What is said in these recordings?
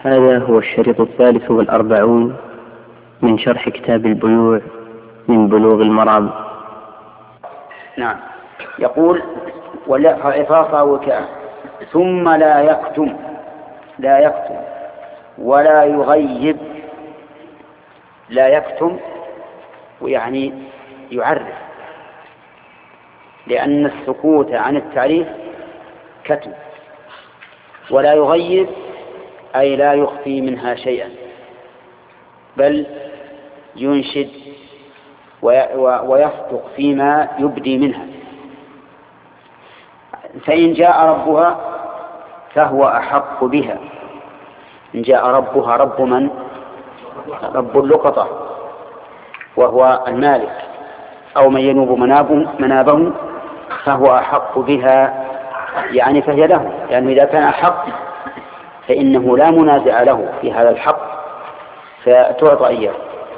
هذا هو الشريط 43 من شرح كتاب البيوع من بلوغ المرام. نعم. يقول وليرفع عفاصه وكاء ثم لا يكتم ولا يغيب. لا يكتم ويعني يعرف، لأن السكوت عن التعريف كتم. ولا يغيب أي لا يخفي منها شيئا، بل ينشد ويصدق فيما يبدي منها. فإن جاء ربها فهو أحق بها. إن جاء ربها، رب من؟ رب اللقطة، وهو المالك، أو من ينوب منابه فهو أحق بها، يعني فهي له، يعني إذا كان أحق فإنه لا منازع له في هذا الحق فتعطى إياه.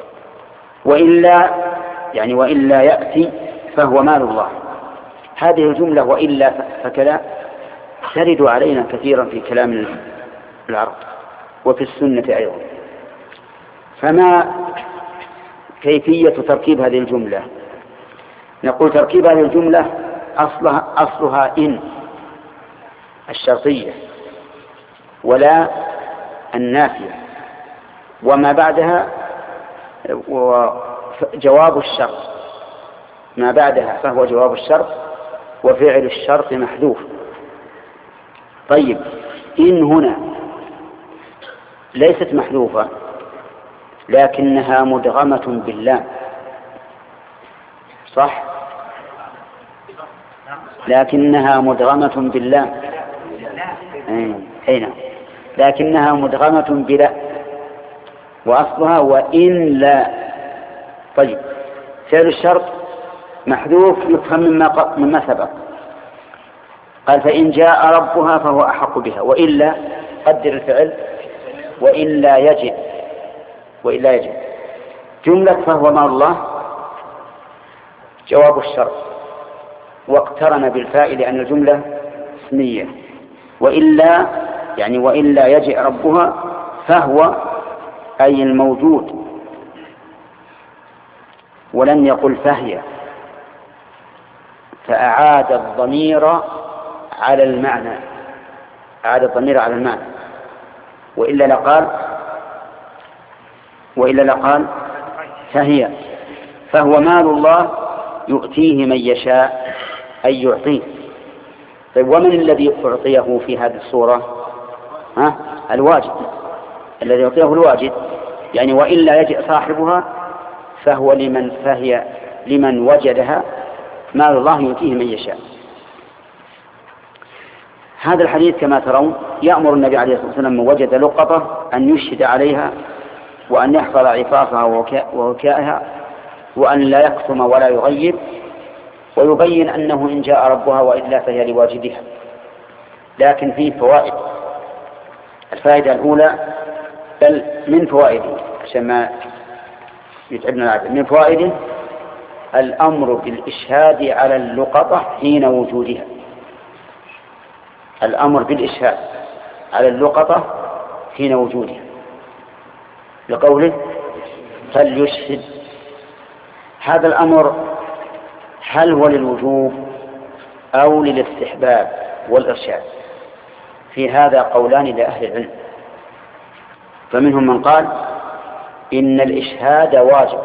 وإلا يأتي فهو مال الله. هذه الجملة وإلا فكذا ترد علينا كثيرا في كلام العرب وفي السنة أيضا. فما كيفية تركيب هذه الجملة؟ نقول تركيب هذه الجملة أصلها إن الشرطية ولا النافية، وما بعدها جواب الشرط، ما بعدها فهو جواب الشرط وفعل الشرط محذوف. طيب، إن هنا ليست محذوفة لكنها مدغمة باللام، صح؟ لكنها مدغمة باللام، أين؟ لكنها مدغمة بلا، وأصلها وإن لا. طيب، فعل الشرط محذوف يفهم مما سبق. قال فإن جاء ربها فهو أحق بها، وإلا قدر الفعل وإلا يجب جملة فهو مع الله جواب الشرط، واقترن بالفاء لأن الجملة اسمية. وإلا يعني وإلا يجئ ربها فهو أي الموجود، ولن يقل فهي، فأعاد الضمير على المعنى، وإلا لقال فهي، فهو مال الله يؤتيه من يشاء أي يعطيه. طيب، ومن الذي أعطيه في هذه الصورة؟ الواجد، الذي يعطيه الواجد، يعني وإلا يجئ صاحبها فهي لمن وجدها، مال الله يؤتيه من يشاء. هذا الحديث كما ترون يأمر النبي عليه الصلاة والسلام من وجد لقطة أن يشهد عليها، وأن يحفظ عفافها ووكائها، وأن لا يكتم ولا يغيب، ويبين أنه إن جاء ربها وإلا فهي لواجدها. لكن فيه فوائد. الفائدة الأولى، بل من فوائده عشان ما يتعبنا العبد، من فوائده الأمر بالإشهاد على اللقطة حين وجودها. الأمر بالإشهاد على اللقطة حين وجودها، لقوله فليشهد. هذا الأمر هل هو للوجوب أو للاستحباب والإرشاد؟ في هذا قولان لأهل العلم، فمنهم من قال إن الإشهاد واجب،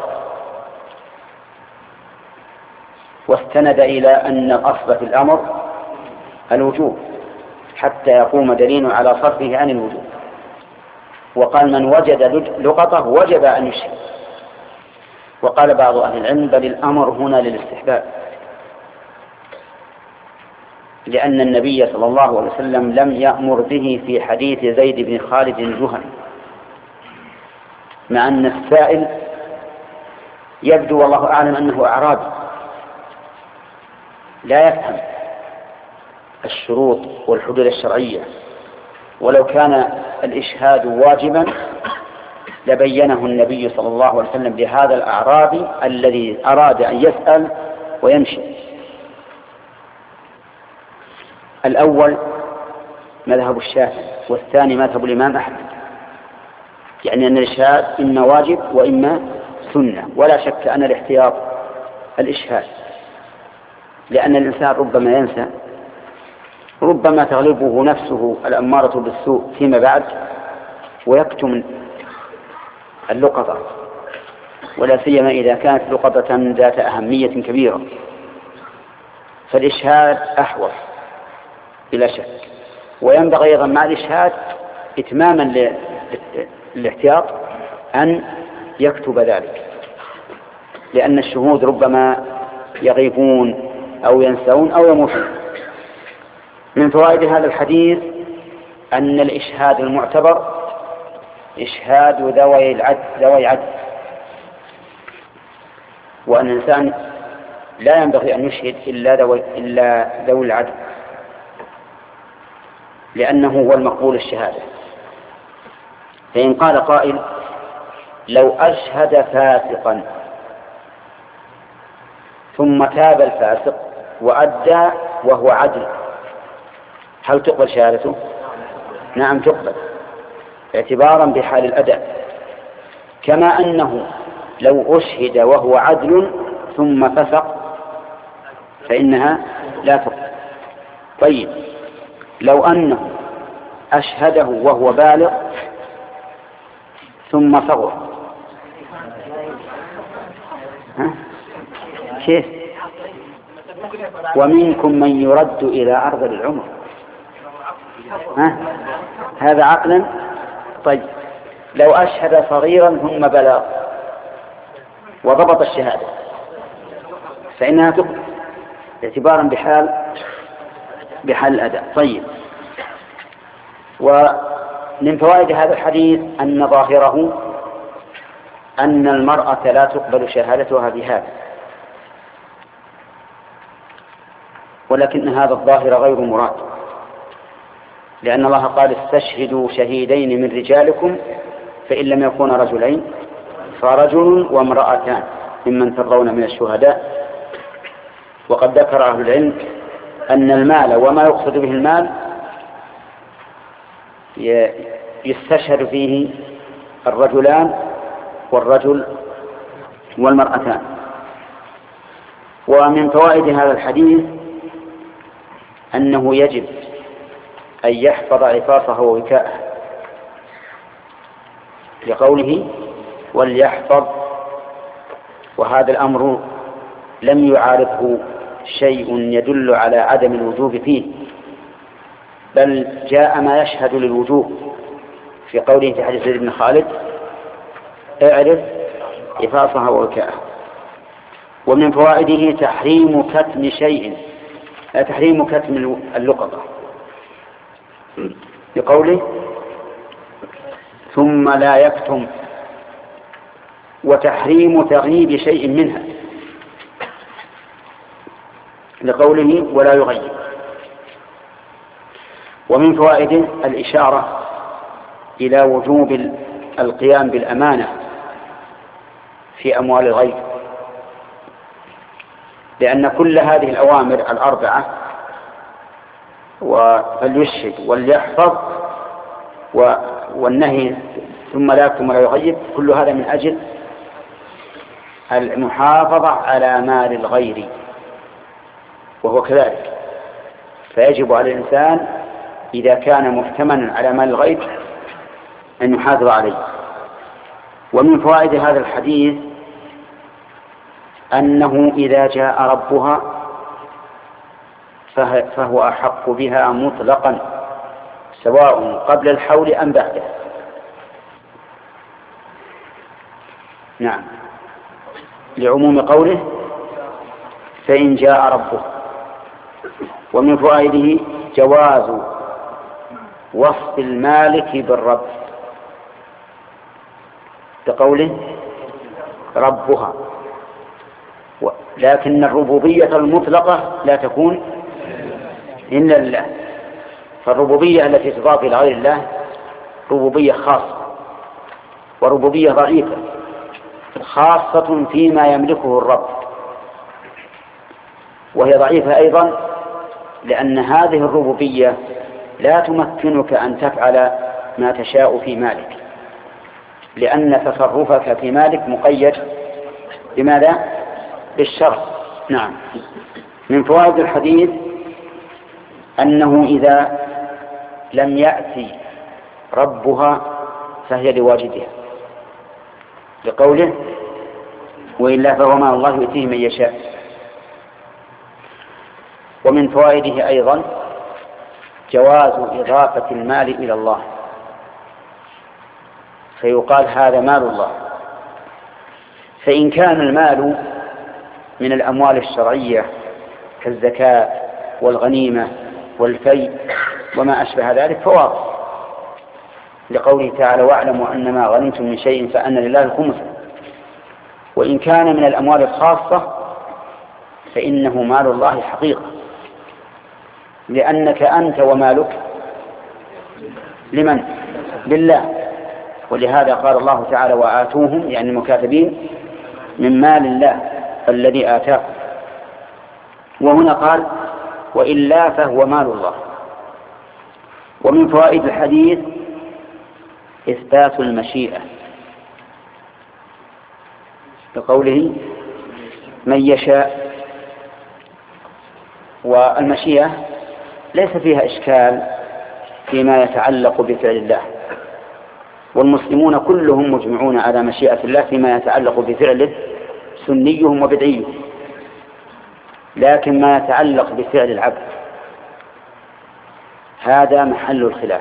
واستند إلى أن الأصل في الأمر الوجوب حتى يقوم دليل على صرفه عن الوجوب. وقال من وجد لقطة وجب أن يشهد. وقال بعض أهل العلم بل الأمر هنا للاستحباب، لأن النبي صلى الله عليه وسلم لم يأمر به في حديث زيد بن خالد الجهني، مع أن السائل يبدو والله أعلم أنه أعرابي لا يفهم الشروط والحدود الشرعية، ولو كان الإشهاد واجبا لبينه النبي صلى الله عليه وسلم لهذا الأعرابي الذي أراد أن يسأل ويمشي. الأول مذهب الشافعي، والثاني مذهب الإمام أحمد، يعني أن الإشهاد إما واجب وإما سنة، ولا شك أن الاحتياط الإشهاد، لأن الإنسان ربما ينسى، ربما تغلبه نفسه الأمارة بالسوء فيما بعد ويكتم اللقطة، ولا سيما إذا كانت لقطة ذات أهمية كبيرة، فالإشهاد أحوط بلا شك. وينبغي أيضا مع الإشهاد إتماما للاحتياط أن يكتب ذلك، لأن الشهود ربما يغيبون أو ينسون أو يموتون. من فوائد هذا الحديث أن الإشهاد المعتبر إشهاد ذوي عدل، وأن الإنسان لا ينبغي أن يشهد إلا ذوي العدل، لأنه هو المقبول الشهادة. فإن قال قائل لو أشهد فاسقا ثم تاب الفاسق وأدى وهو عدل، هل تقبل شهادته؟ نعم تقبل، اعتبارا بحال الأداء، كما أنه لو أشهد وهو عدل ثم فسق فإنها لا تقبل. طيب لو أنه أشهده وهو بالغ ثم صغر، كيف؟ ومنكم من يرد إلى أرض العمر، هذا عقلا. طيب لو أشهد صغيرا ثم بلغ وضبط الشهادة فإنها تقبل اعتبارا بحال الأداء. طيب، ومن فوائد هذا الحديث أن ظاهره أن المرأة لا تقبل شهادتها بهذا، ولكن هذا الظاهر غير مراد، لأن الله قال استشهدوا شهيدين من رجالكم فإن لم يكونا رجلين فرجل وامرأتان ممن ترضون من الشهداء. وقد ذكر أهل العلم أن المال وما يقصد به المال يستشهد فيه الرجلان والرجل والمرأتان. ومن فوائد هذا الحديث أنه يجب أن يحفظ عفافه ووكاءه، لقوله وليحفظ، وهذا الأمر لم يعارضه شيء يدل على عدم الوجوب فيه، بل جاء ما يشهد للوجوب في قوله في حديث زيد بن خالد اعرف عفافها ووكاءها. ومن فوائده تحريم كتم شيء، تحريم كتم اللقطة، بقوله ثم لا يكتم، وتحريم تغييب شيء منها، لقوله ولا يغيب. ومن فوائده الإشارة إلى وجوب القيام بالأمانة في أموال الغير، لأن كل هذه الأوامر الأربعة فليشهد وليحفظ والنهي ثم لا يكتم ولا يغيب، كل هذا من أجل المحافظة على مال الغير، وهو كذلك. فيجب على الإنسان إذا كان محتملا على مال الغير أن يحافظ عليه. ومن فوائد هذا الحديث أنه إذا جاء ربها فهو أحق بها مطلقا، سواء قبل الحول أم بعده. نعم، لعموم قوله فإن جاء ربه. ومن فوائده جواز وصف المالك بالرب، بقوله ربها، لكن الربوبية المطلقة لا تكون إلا لله، فالربوبية التي تضاف إلى غير الله ربوبية خاصة، وربوبية ضعيفة خاصة فيما يملكه الرب، وهي ضعيفة أيضا لأن هذه الربوبية لا تمكنك أن تفعل ما تشاء في مالك، لأن تصرفك في مالك مقيد بماذا؟ بالشرع. نعم. من فوائد الحديث أنه إذا لم يأتي ربها فهي لواجدها، لقوله وإلا فهو مال الله يؤتيه من يشاء. ومن فوائده أيضا جواز إضافة المال إلى الله، فيقال هذا مال الله. فإن كان المال من الأموال الشرعية كالزكاة والغنيمة والفيء وما أشبه ذلك فواضح، لقوله تعالى واعلموا أن ما غنمتم من شيء فأن لله الخمس. وإن كان من الأموال الخاصة فإنه مال الله حقيقة، لأنك أنت ومالك لمن؟ لله. ولهذا قال الله تعالى وآتوهم يعني المكاتبين من مال الله الذي آتاكم. وهنا قال وإلا فهو مال الله. ومن فوائد الحديث إثبات المشيئة، بقوله من يشاء. والمشيئة ليس فيها إشكال فيما يتعلق بفعل الله، والمسلمون كلهم مجمعون على مشيئة الله فيما يتعلق بفعله سنيهم وبدعيهم، لكن ما يتعلق بفعل العبد هذا محل الخلاف.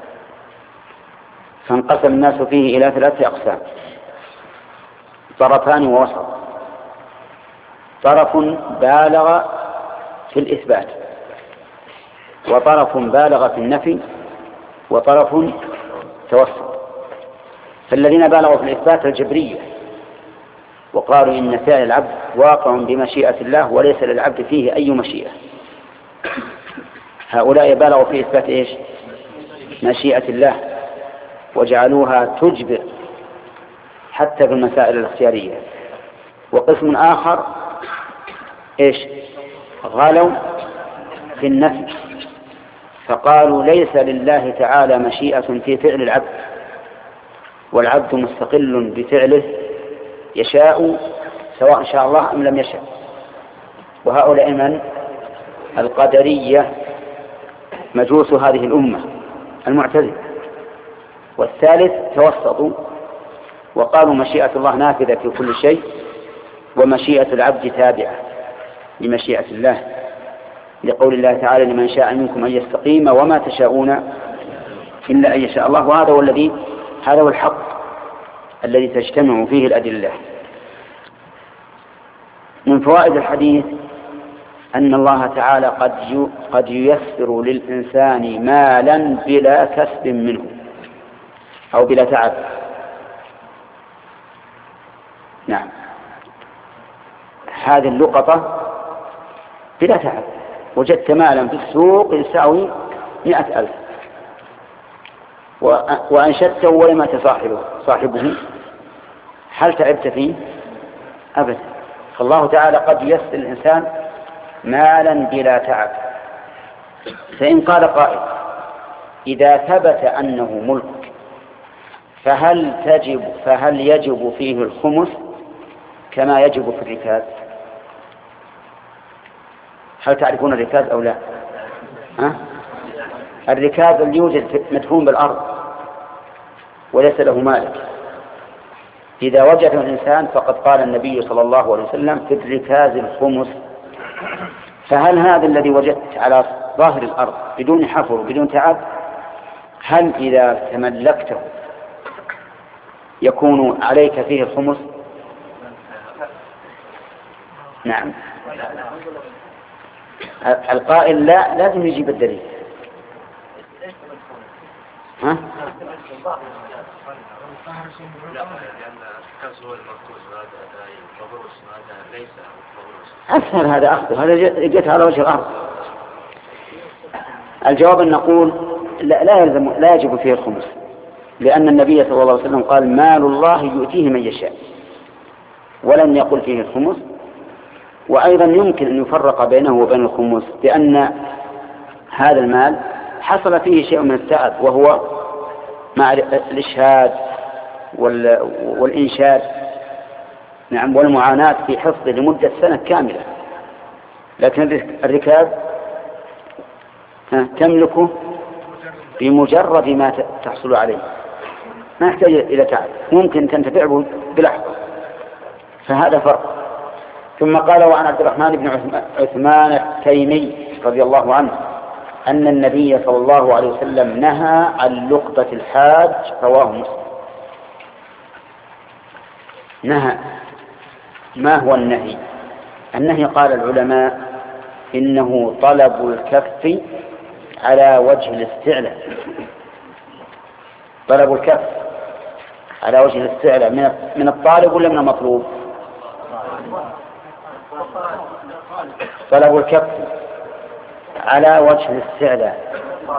فانقسم الناس فيه إلى 3 أقسام: طرفان ووسط. طرف بالغ في الإثبات، وطرف بالغ في النفي، وطرف توسط. فالذين بالغوا في الإثبات الجبرية وقالوا إن فعل العبد واقع بمشيئة الله وليس للعبد فيه أي مشيئة، هؤلاء بالغوا في إثبات إيش؟ مشيئة الله، وجعلوها تجبر حتى في المسائل الاختيارية. وقسم آخر إيش؟ غلوا في النفي، فقالوا ليس لله تعالى مشيئة في فعل العبد، والعبد مستقل بفعله يشاء سواء شاء الله أم لم يشاء. وهؤلاء من؟ القدرية مجوس هذه الأمة المعتزلة. والثالث توسطوا وقالوا مشيئة الله نافذة في كل شيء، ومشيئة العبد تابعة لمشيئة الله، لقول الله تعالى لمن شاء منكم أن يستقيم وما تشاءون إلا أن يشاء الله. وهذا هذا هو الحق الذي تجتمع فيه الأدلة. من فوائد الحديث أن الله تعالى قد ييسر للإنسان مالا بلا كسب منه أو بلا تعب. نعم، هذه اللقطة بلا تعب، وجدت مالا في السوق يساوي 100,000 وأنشدته ولما صاحبه، هل تعبت فيه؟ أبدا. فالله تعالى قد ييسر الإنسان مالا بلا تعب. فإن قال قائل إذا ثبت أنه ملك فهل يجب فيه الخمس كما يجب في الركاز؟ هل تعرفون الركاز أو لا؟ الركاز اللي يوجد مدفون بالأرض وليس له مالك، إذا وجده الإنسان فقد قال النبي صلى الله عليه وسلم في الركاز الخمس. فهل هذا الذي وجدت على ظاهر الأرض بدون حفر وبدون تعب، هل إذا تملكته يكون عليك فيه الخمس؟ نعم. القائل لا، لازم يجيب الدليل. ها؟ أسهل هذا أخذه، هذا جئت على وجه الأرض. الجواب أن نقول لا يجب فيه الخمس، لأن النبي صلى الله عليه وسلم قال مال الله يؤتيه من يشاء، ولم يقل فيه الخمس. وأيضا يمكن أن يفرق بينه وبين الخمس، لأن هذا المال حصل فيه شيء من التعب، وهو مع الإشهاد والإنشاد، نعم، والمعاناة في حفظه لمدة سنة كاملة. لكن الركاب تملكه بمجرد ما تحصل عليه، ما يحتاج إلى تعب، ممكن تنتفع به بلحظة. فهذا فرق. ثم قال: وعن عبد الرحمن بن عثمان التيمي رضي الله عنه أن النبي صلى الله عليه وسلم نهى عن لقطة الحاج، رواه مسلم. نهى. ما هو النهي؟ النهي قال العلماء إنه طلب الكف على وجه الاستعلاء. طلب الكف على وجه الاستعلاء من الطالب ولا من المطلوب؟ طلب الكف على وجه الاستعلاء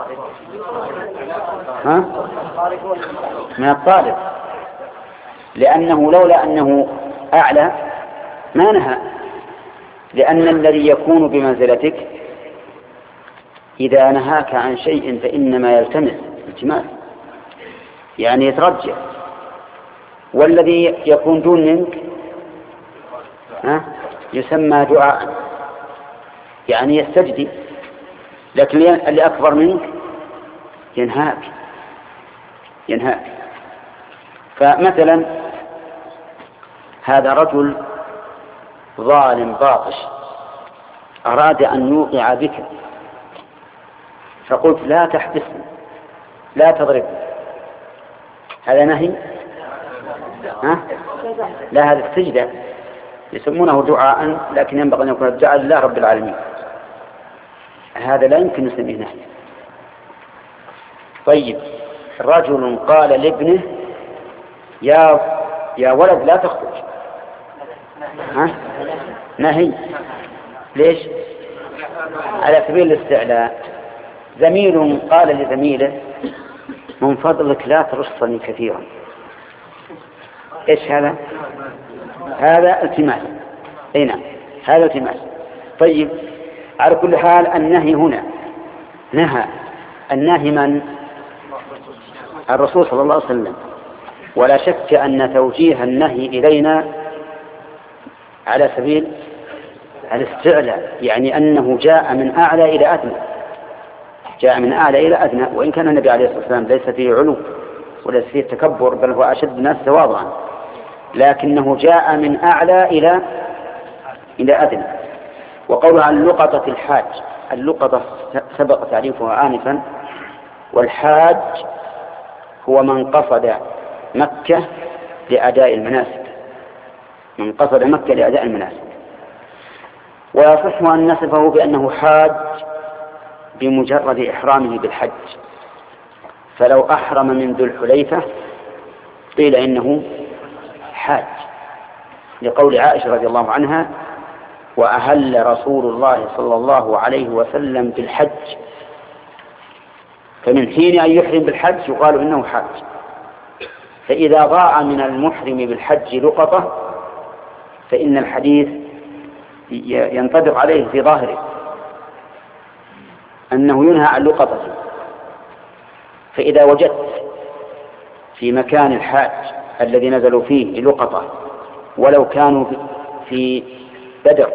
من الطالب، لأنه لولا أنه أعلى ما نهى، لأن الذي يكون بمنزلتك إذا نهاك عن شيء فإنما يلتمس التماس، يعني يترجع، والذي يكون دون منك يسمى دعاء، يعني يستجدي، لكن اللي أكبر منك ينهاك. فمثلا هذا رجل ظالم باطش أراد أن يوقع بك، فقلت: لا تحبسني، لا تضربني، هذا نهي؟ لا، هذا السجدة يسمونه دعاء، لكن ينبغي أن يكون الدعاء لله رب العالمين، هذا لا يمكن نسميه نهي. طيب، رجل قال لابنه: يا ولد لا تخرج، نهي. ليش؟ على سبيل الاستعلاء. زميل قال لزميله: من فضلك لا ترصني كثيرا. ايش هذا؟ هذا التماس. اي نعم، هذا التماس. طيب، على كل حال النهي هنا نهى. النهي من؟ الرسول صلى الله عليه وسلم. ولا شك أن توجيه النهي إلينا على سبيل الاستعلاء، يعني أنه جاء من أعلى إلى أدنى، جاء من أعلى إلى أدنى، وإن كان النبي عليه الصلاة والسلام ليس فيه علو وليس فيه تكبر، بل هو أشد الناس تواضعا، لكنه جاء من أعلى إلى أدنى. وقوله عن لقطة الحاج، اللقطة سبق تعريفها آنفا، والحاج هو من قصد مكة لأداء المناسك، من قصد مكة لأداء المناسك. ويصح أن نصفه بأنه حاج بمجرد إحرامه بالحج، فلو أحرم من ذو الحليفة قيل إنه حاج، لقول عائشة رضي الله عنها: وأهل رسول الله صلى الله عليه وسلم بالحج، فمن حين أن يحرم بالحج يقال إنه حاج. فإذا ضاع من المحرم بالحج لقطة فإن الحديث ينطبق عليه في ظاهره أنه ينهى عن لقطة. فإذا وجدت في مكان الحاج الذي نزلوا فيه لقطة ولو كانوا في بدر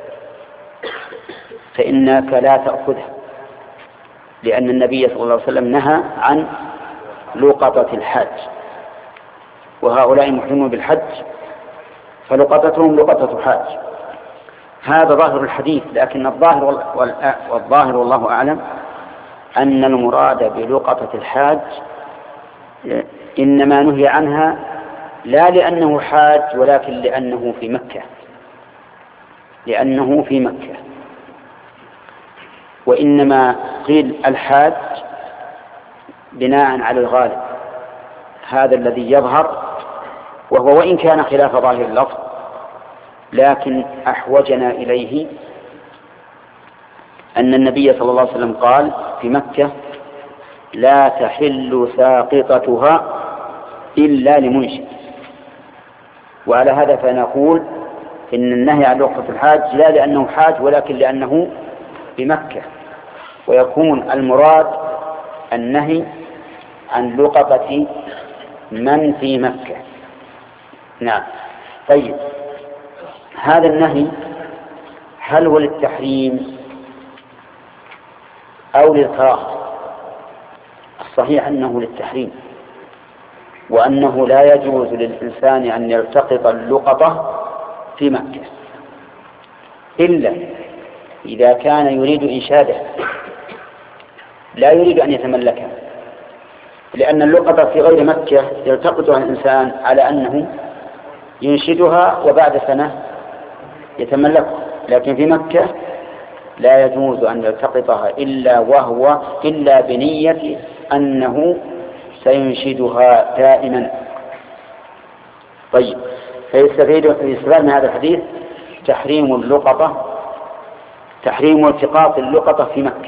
فإنك لا تأخذها، لأن النبي صلى الله عليه وسلم نهى عن لقطة الحاج، وهؤلاء محرمون بالحج فلقطتهم لقطة حاج. هذا ظاهر الحديث، لكن والظاهر والله أعلم أن المراد بلقطة الحاج إنما نهي عنها لا لأنه حاج، ولكن لأنه في مكة. وإنما قيل الحاج بناء على الغالب، هذا الذي يظهر، وهو وإن كان خلاف ظاهر اللفظ لكن أحوجنا إليه أن النبي صلى الله عليه وسلم قال في مكة: لا تحل ساقطتها إلا لمنشد. وعلى هذا فنقول إن النهي عن لقطة الحاج لا لأنه حاج ولكن لأنه بمكة، ويكون المراد النهي عن لقطة من في مكة. نعم. طيب، هذا النهي هل هو للتحريم أو للكراهة؟ الصحيح أنه للتحريم، وأنه لا يجوز للإنسان أن يلتقط اللقطة في مكة إلا إذا كان يريد إنشاده، لا يريد أن يتملكها، لأن اللقطة في غير مكة يلتقطها الإنسان على أنه ينشدها وبعد سنة يتملكها، لكن في مكة لا يجوز أن يلتقطها إلا بنية أنه سينشدها دائما. طيب، فيستفيد من هذا الحديث تحريم التقاط اللقطة في مكة.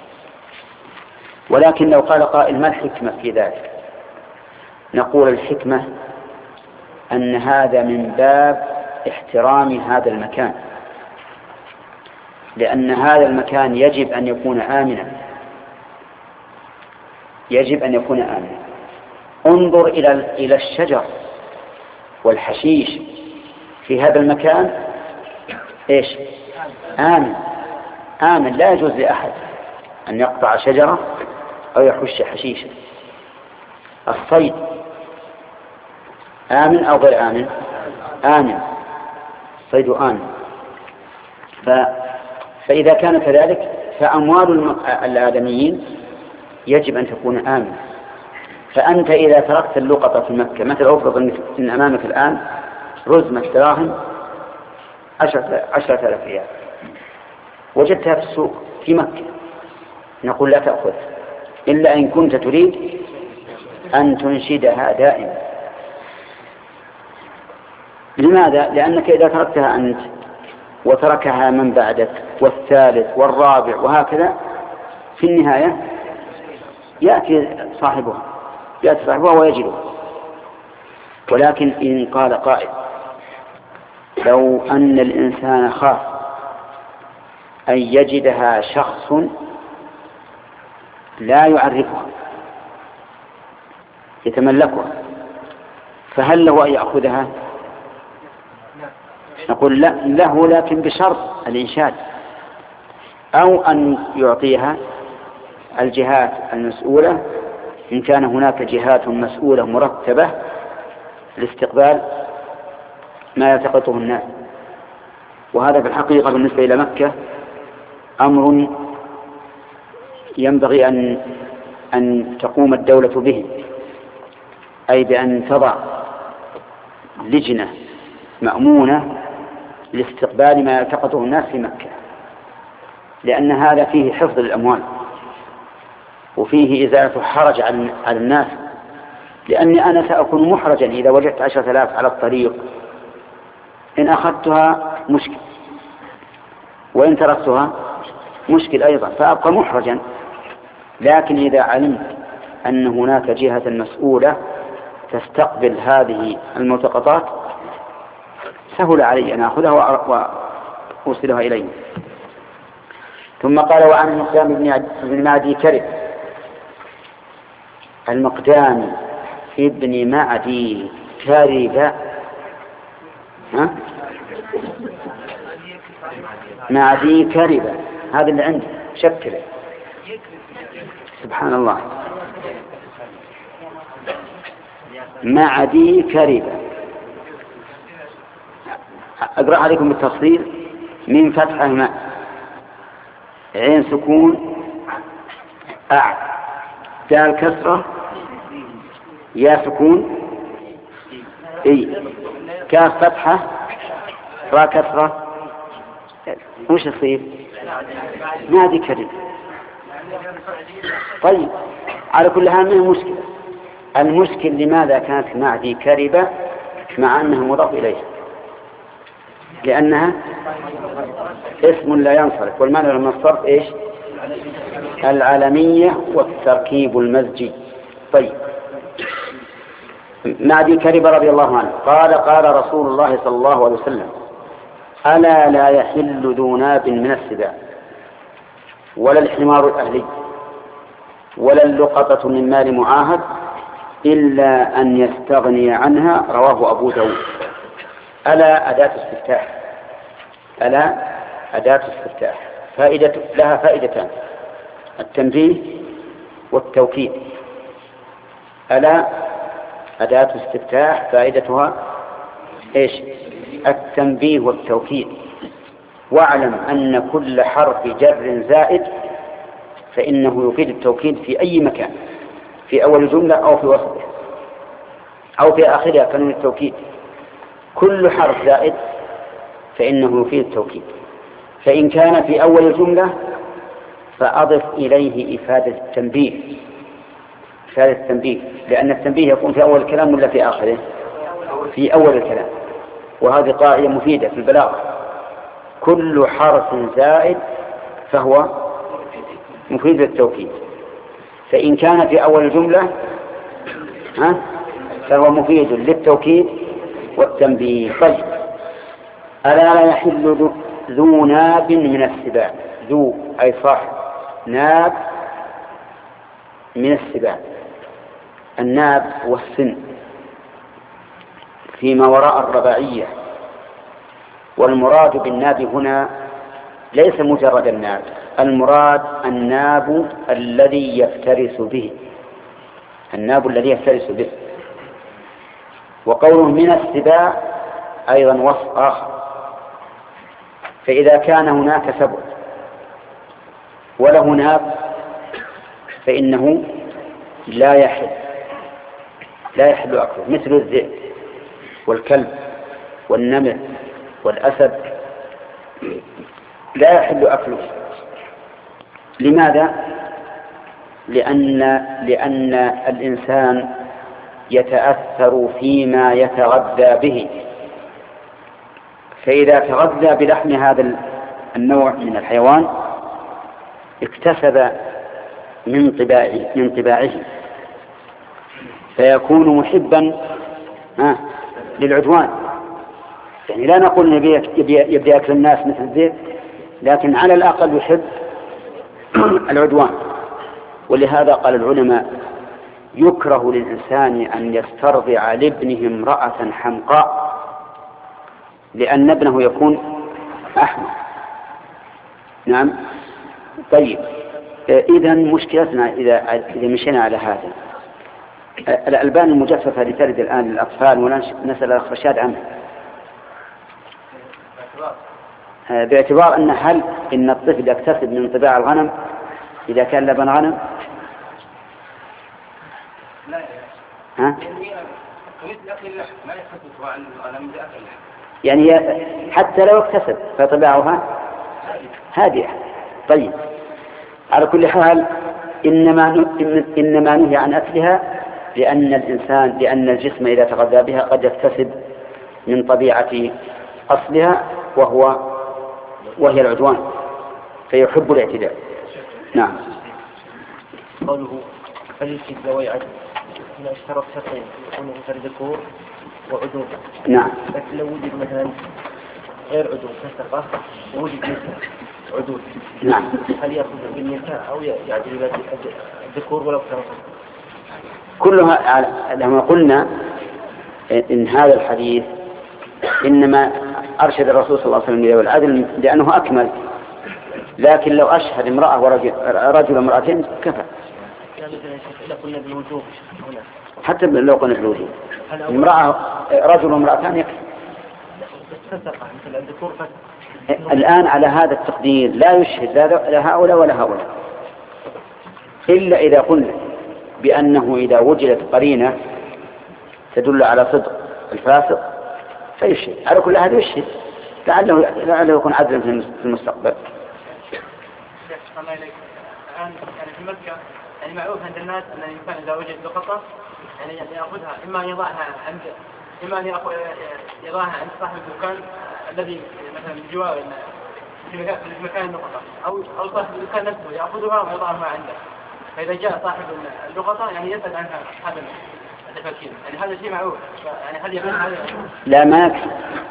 ولكن لو قال قائل ما الحكمة في ذلك؟ نقول الحكمة أن هذا من باب احترام هذا المكان، لأن هذا المكان يجب أن يكون آمنا، انظر إلى الشجر والحشيش في هذا المكان، إيش؟ آمن، لا يجوز لأحد أن يقطع شجرة أو يحش حشيشا. الصيد آمن أو غير آمن؟ آمن، الصيد آمن. فإذا كان كذلك فأموال الآدميين يجب أن تكون آمنة. فأنت إذا تركت اللقطة في مكة، مثل أفرض أن أمامك الآن رزمة دراهم 10,000 ريال وجدتها في السوق في مكة، نقول لا تأخذ إلا إن كنت تريد أن تنشدها دائما. لماذا؟ لأنك إذا تركتها أنت وتركها من بعدك والثالث والرابع وهكذا، في النهاية يأتي صاحبها ويجدها. ولكن إن قال قائل لو أن الإنسان خاف أن يجدها شخص لا يعرفها يتملكها، فهل له أن يأخذها؟ نقول له، لكن بشرط الإنشاد، أو أن يعطيها الجهات المسؤولة، إن كان هناك جهات مسؤولة مرتبة لاستقبال ما يلتقطه الناس. وهذا في الحقيقة بالنسبة إلى مكة أمر ينبغي أن تقوم الدولة به، أي بأن تضع لجنة مأمونة لاستقبال ما يلتقطه الناس في مكة، لأن هذا فيه حفظ الأموال وفيه إزالة حرج على الناس، لأني أنا سأكون محرجا إذا وجدت 10,000 على الطريق، إن أخذتها مشكل، وإن تركتها مشكل أيضا، فأبقى محرجا. لكن إذا علمت أن هناك جهة مسؤولة تستقبل هذه الملتقطات سهل علي أن أخذها وأوصلها إليه. ثم قال: وعن المقدام بن معدي كرب، المقدام ابن معدي كرب، معدي كرب، هذا اللي عندي شكله، سبحان الله، معدي كرب. أقرأ عليكم بالتفصيل: من فتحة ماء، عين سكون دال كسرة يا سكون كاف فتحة را كسرة، وش يصير؟ معدي كرب. طيب، على كل حال من المشكل لماذا كانت معدي كربة مع أنها مضاف إليها؟ لأنها اسم لا ينصرف، والمعنى لما الصرف إيش؟ العالمية والتركيب المزجي. طيب، معدي كرب رضي الله عنه قال: قال رسول الله صلى الله عليه وسلم: ألا لا يحل ذو ناب من السباع، ولا الحمار الأهلي، ولا اللقطة من مال معاهد، إلا أن يستغني عنها، رواه أبو داود. ألا أداة استفتاح، ألا أداة استفتاح لها فائدتان: التنبيه والتوكيد. ألا أداة استفتاح فائدتها إيش؟ التنبيه والتوكيد. واعلم أن كل حرف جر زائد فإنه يفيد التوكيد في أي مكان، في أول الجملة أو في وسطها أو في آخرها كنون التوكيد. كل حرف زائد فإنه يفيد التوكيد. فإن كان في أول الجملة فأضف إليه إفادة التنبيه، لأن التنبيه يكون في أول الكلام ولا في آخره؟ في أول الكلام. وهذه قاعدة مفيدة في البلاغة: كل حرف زائد فهو مفيد للتوكيد. فإن كان في أول الجملة فهو مفيد للتوكيد والتنبيه. طيب، ألا لا يحل ذو ناب من السباع. ذو أي صاحب، ناب من السباع. الناب هو السن فيما وراء الرباعية. والمراد بالناب هنا ليس مجرد الناب، المراد الناب الذي يفترس به، الناب الذي يفترس به. وقوله من السباع أيضا وصف آخر. فإذا كان هناك سبع وله ناب فإنه لا يحل أكله، مثل الذئب والكلب والنمر والأسد لا يحل أكله. لماذا؟ لأن الإنسان يتأثر فيما يتغذى به، فإذا تغذى بلحم هذا النوع من الحيوان اكتسب من طباعه فيكون محبا للعدوان. يعني لا نقول يبدأ يأكل الناس مثل الذئب، لكن على الأقل يحب العدوان. ولهذا قال العلماء: يكره للإنسان أن يسترضع لابنه امرأة حمقاء، لأن ابنه يكون أحمق. نعم. طيب، إذا مشكلتنا إذا مشينا على هذا، الألبان المجففة لترد الآن للأطفال، ونسأل الأخ رشاد عنها، باعتبار هل إن الطفل يكتسب من طباع الغنم إذا كان لبن غنم؟ يعني حتى لو اكتسب فطباعها هادئة. طيب، على كل حال إنما نهي عن أكلها لأن الجسم إذا تغذى بها قد يكتسب من طبيعة أصلها وهي العدوان، فيحب الاعتداء. نعم. قوله فليس ذوي عدل، هنا اشترط شرطين: يكون مثل ذكور وعدول. نعم. لكن لو وجد مثلا غير عدول كسقة ووجد نساء عدول، نعم، هل يأخذ بالنساء أو يعدل إلى الذكور ولو كان؟ كلها لما قلنا إن هذا الحديث إنما أرشد الرسول صلى الله عليه وسلم إلى العدل لأنه أكمل، لكن لو أشهد امرأة ورجل امرأتين كفى. حتى لو قلنا بالوجوب امرأة رجل وامرأتان يكفي. الآن على هذا التقدير لا يشهد لا هؤلاء ولا هؤلاء، إلا إذا قلنا بأنه إذا وجدت قرينة تدل على صدق الفاسق فيشهد. على كل هذا يشهد، لعله يكون عدلا في المستقبل. الآن في مكة معروف عند الناس أن الإنسان إذا وجد لقطة يأخذها، إما أن يضعها عند صاحب الدكان الذي مثلا بجوار في مكان اللقطة، أو صاحب الدكان نفسه يأخذها ويضعها عنده. فإذا جاء صاحب اللقطة يسأل عنها هذا التفكير، هذا شيء معروف. هل يكون هذا؟ لا، ما يكفي.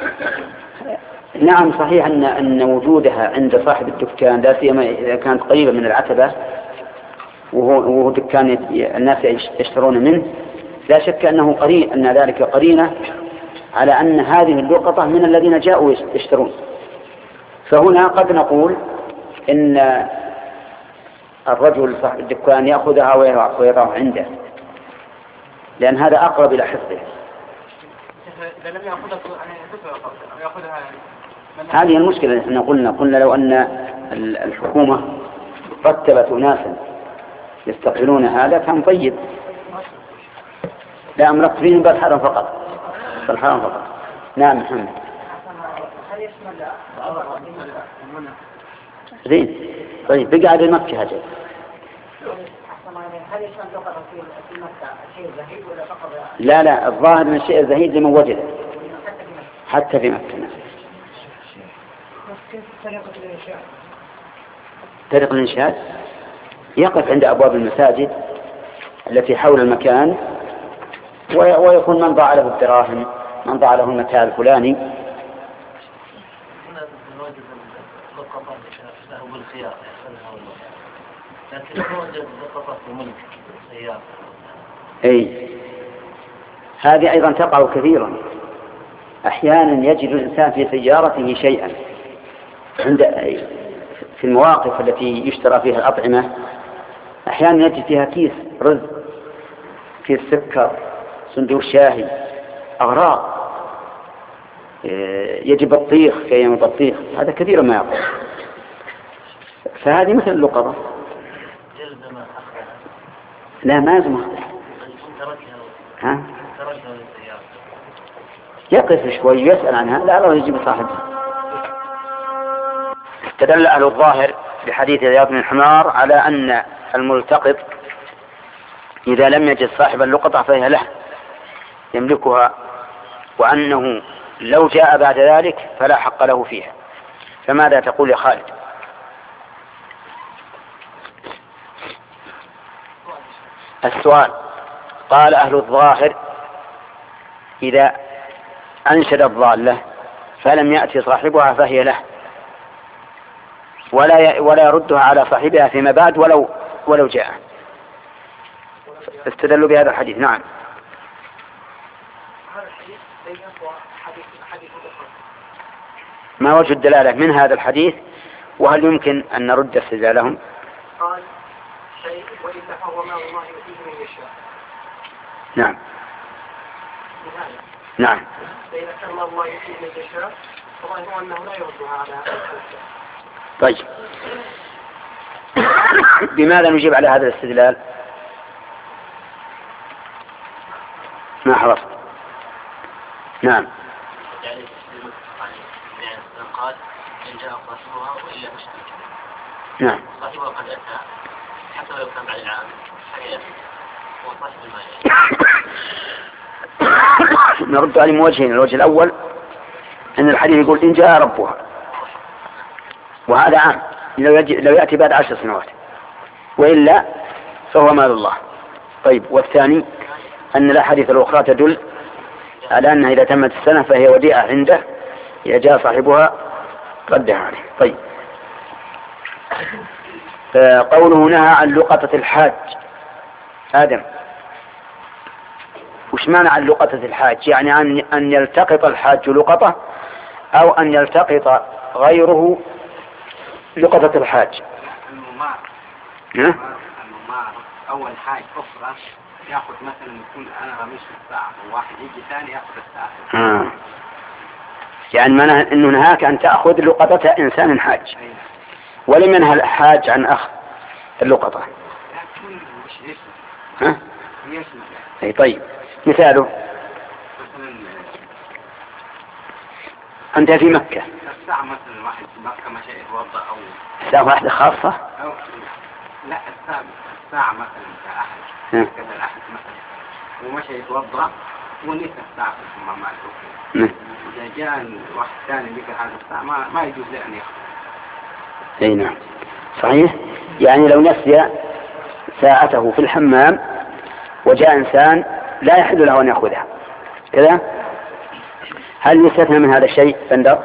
نعم، صحيح أن وجودها عند صاحب الدكان، لا سيما إذا كانت قريبة من العتبة وهو دكان الناس يشترون منه، لا شك أن ذلك قرينة على أن هذه اللقطة من الذين جاءوا يشترون. فهنا قد نقول إن الرجل صاحب الدكان يأخذها ويضعها عنده، لأن هذا أقرب إلى حفظه. هذه المشكلة. نحن قلنا لو أن الحكومة رتبت أناسا يستقبلون هذا كان طيب. لا أمرت فيهم بالحرم فقط. نعم محمد. زين. طيب بقعد مكة هذا. لا الظاهر من الشيء الزهيد لمن وجده حتى في مكة. طريق الإنشاد يقف عند أبواب المساجد التي حول المكان، ويكون من ضاع له الدراهم، من ضاع له المتاع الفلاني. أي هذه أيضا تقع كثيرا. أحيانا يجد الإنسان في سيارته شيئا في المواقف التي يشترى فيها الأطعمة، أحيانا يجد فيها كيس رز، كيس سكر، صندوق شاهي، أغراض، يجب بطيخ في أيام البطيخ. هذا كثيرا ما يقع. فهذه مثل اللقطة. لا ما لازم يقف شوي يسأل عنها، لا الله يجيب صاحبها. استدل أهل الظاهر بحديث عياض بن حمار على أن الملتقط إذا لم يجد صاحب اللقطة فهي له يملكها، وأنه لو جاء بعد ذلك فلا حق له فيها. فماذا تقول يا خالد؟ السؤال. قال أهل الظاهر إذا أنشد الضالة فلم يأتي صاحبها فهي له، ولا يردها على صاحبها فيما بعد ولو جاء. استدلوا بهذا الحديث. نعم. ما وجه الدلالة من هذا الحديث، وهل يمكن أن نرد استدلالهم؟ قال شيء وإلا فهو ما الله يؤتيه من يشاء. نعم. نعم. فإذا كان الله يؤتيه من يشاء فهو أنه لا يردها على الشيء. طيب بماذا نجيب على هذا الاستدلال؟ ما حرصت. نعم. قال إن جاء صاحبها وإلا مشترك. نعم. صاحبها قد أتى حتى لو كان بعد العام فهي هو صاحب المال. نرد على وجهين. الوجه الأول أن الحديث يقول إن جاء ربها، وهذا عام لو يأتي بعد 10 سنوات، وإلا فهو مال الله. طيب والثاني أن الأحاديث الأخرى تدل على أنها إذا تمت السنة فهي وديعة عنده، إذا جاء صاحبها ردها عليه. طيب قوله نهى عن لقطة الحاج. آدم وش معنى عن لقطة الحاج؟ يعني أن يلتقط الحاج لقطة، أو أن يلتقط غيره لقطة الحاج. الممارس أول حاجة أخرى يأخذ مثلا يكون أنا رميش الساعة وواحد يجي ثاني يأخذ الساعة. يعني معنى أنه نهاك أن تأخذ لقطة إنسان حاج، ولم ينهى الحاج عن أخذ اللقطة. أي طيب مثاله أنت في مكة الساعة مثلا واحد في مكة مشى يتوضأ أو ساعة واحدة خاصة. لا الساعة مثلا كأحد كذا الأحد مثلا ومشى يتوضأ ونسى الساعة في الحمام معه. إذا جاء واحد ثاني لقى هذا الساعة ما يجوز له أن يأخذ. أي نعم صحيح. يعني لو نسي ساعته في الحمام وجاء إنسان لا يحل له أن يأخذها كذا، هل يستثنى من هذا الشيء بندر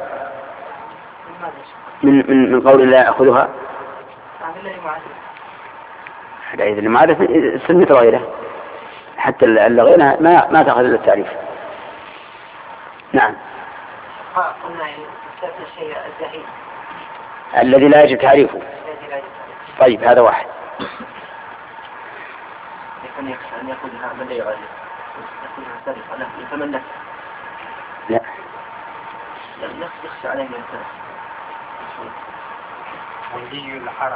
من قول لا يأخذها؟ هذا اللي ما عرف سنة غيره. حتى اللغينة ما تأخذ إلا التعريف. نعم. قلنا الشيء الزهيد الذي لا يجب تعريفه. طيب هذا واحد. أن يأخذها من لا يغير يأخذها سرقة لا يتملك. لا يخشى عليه من السرقة. ولي الحرم.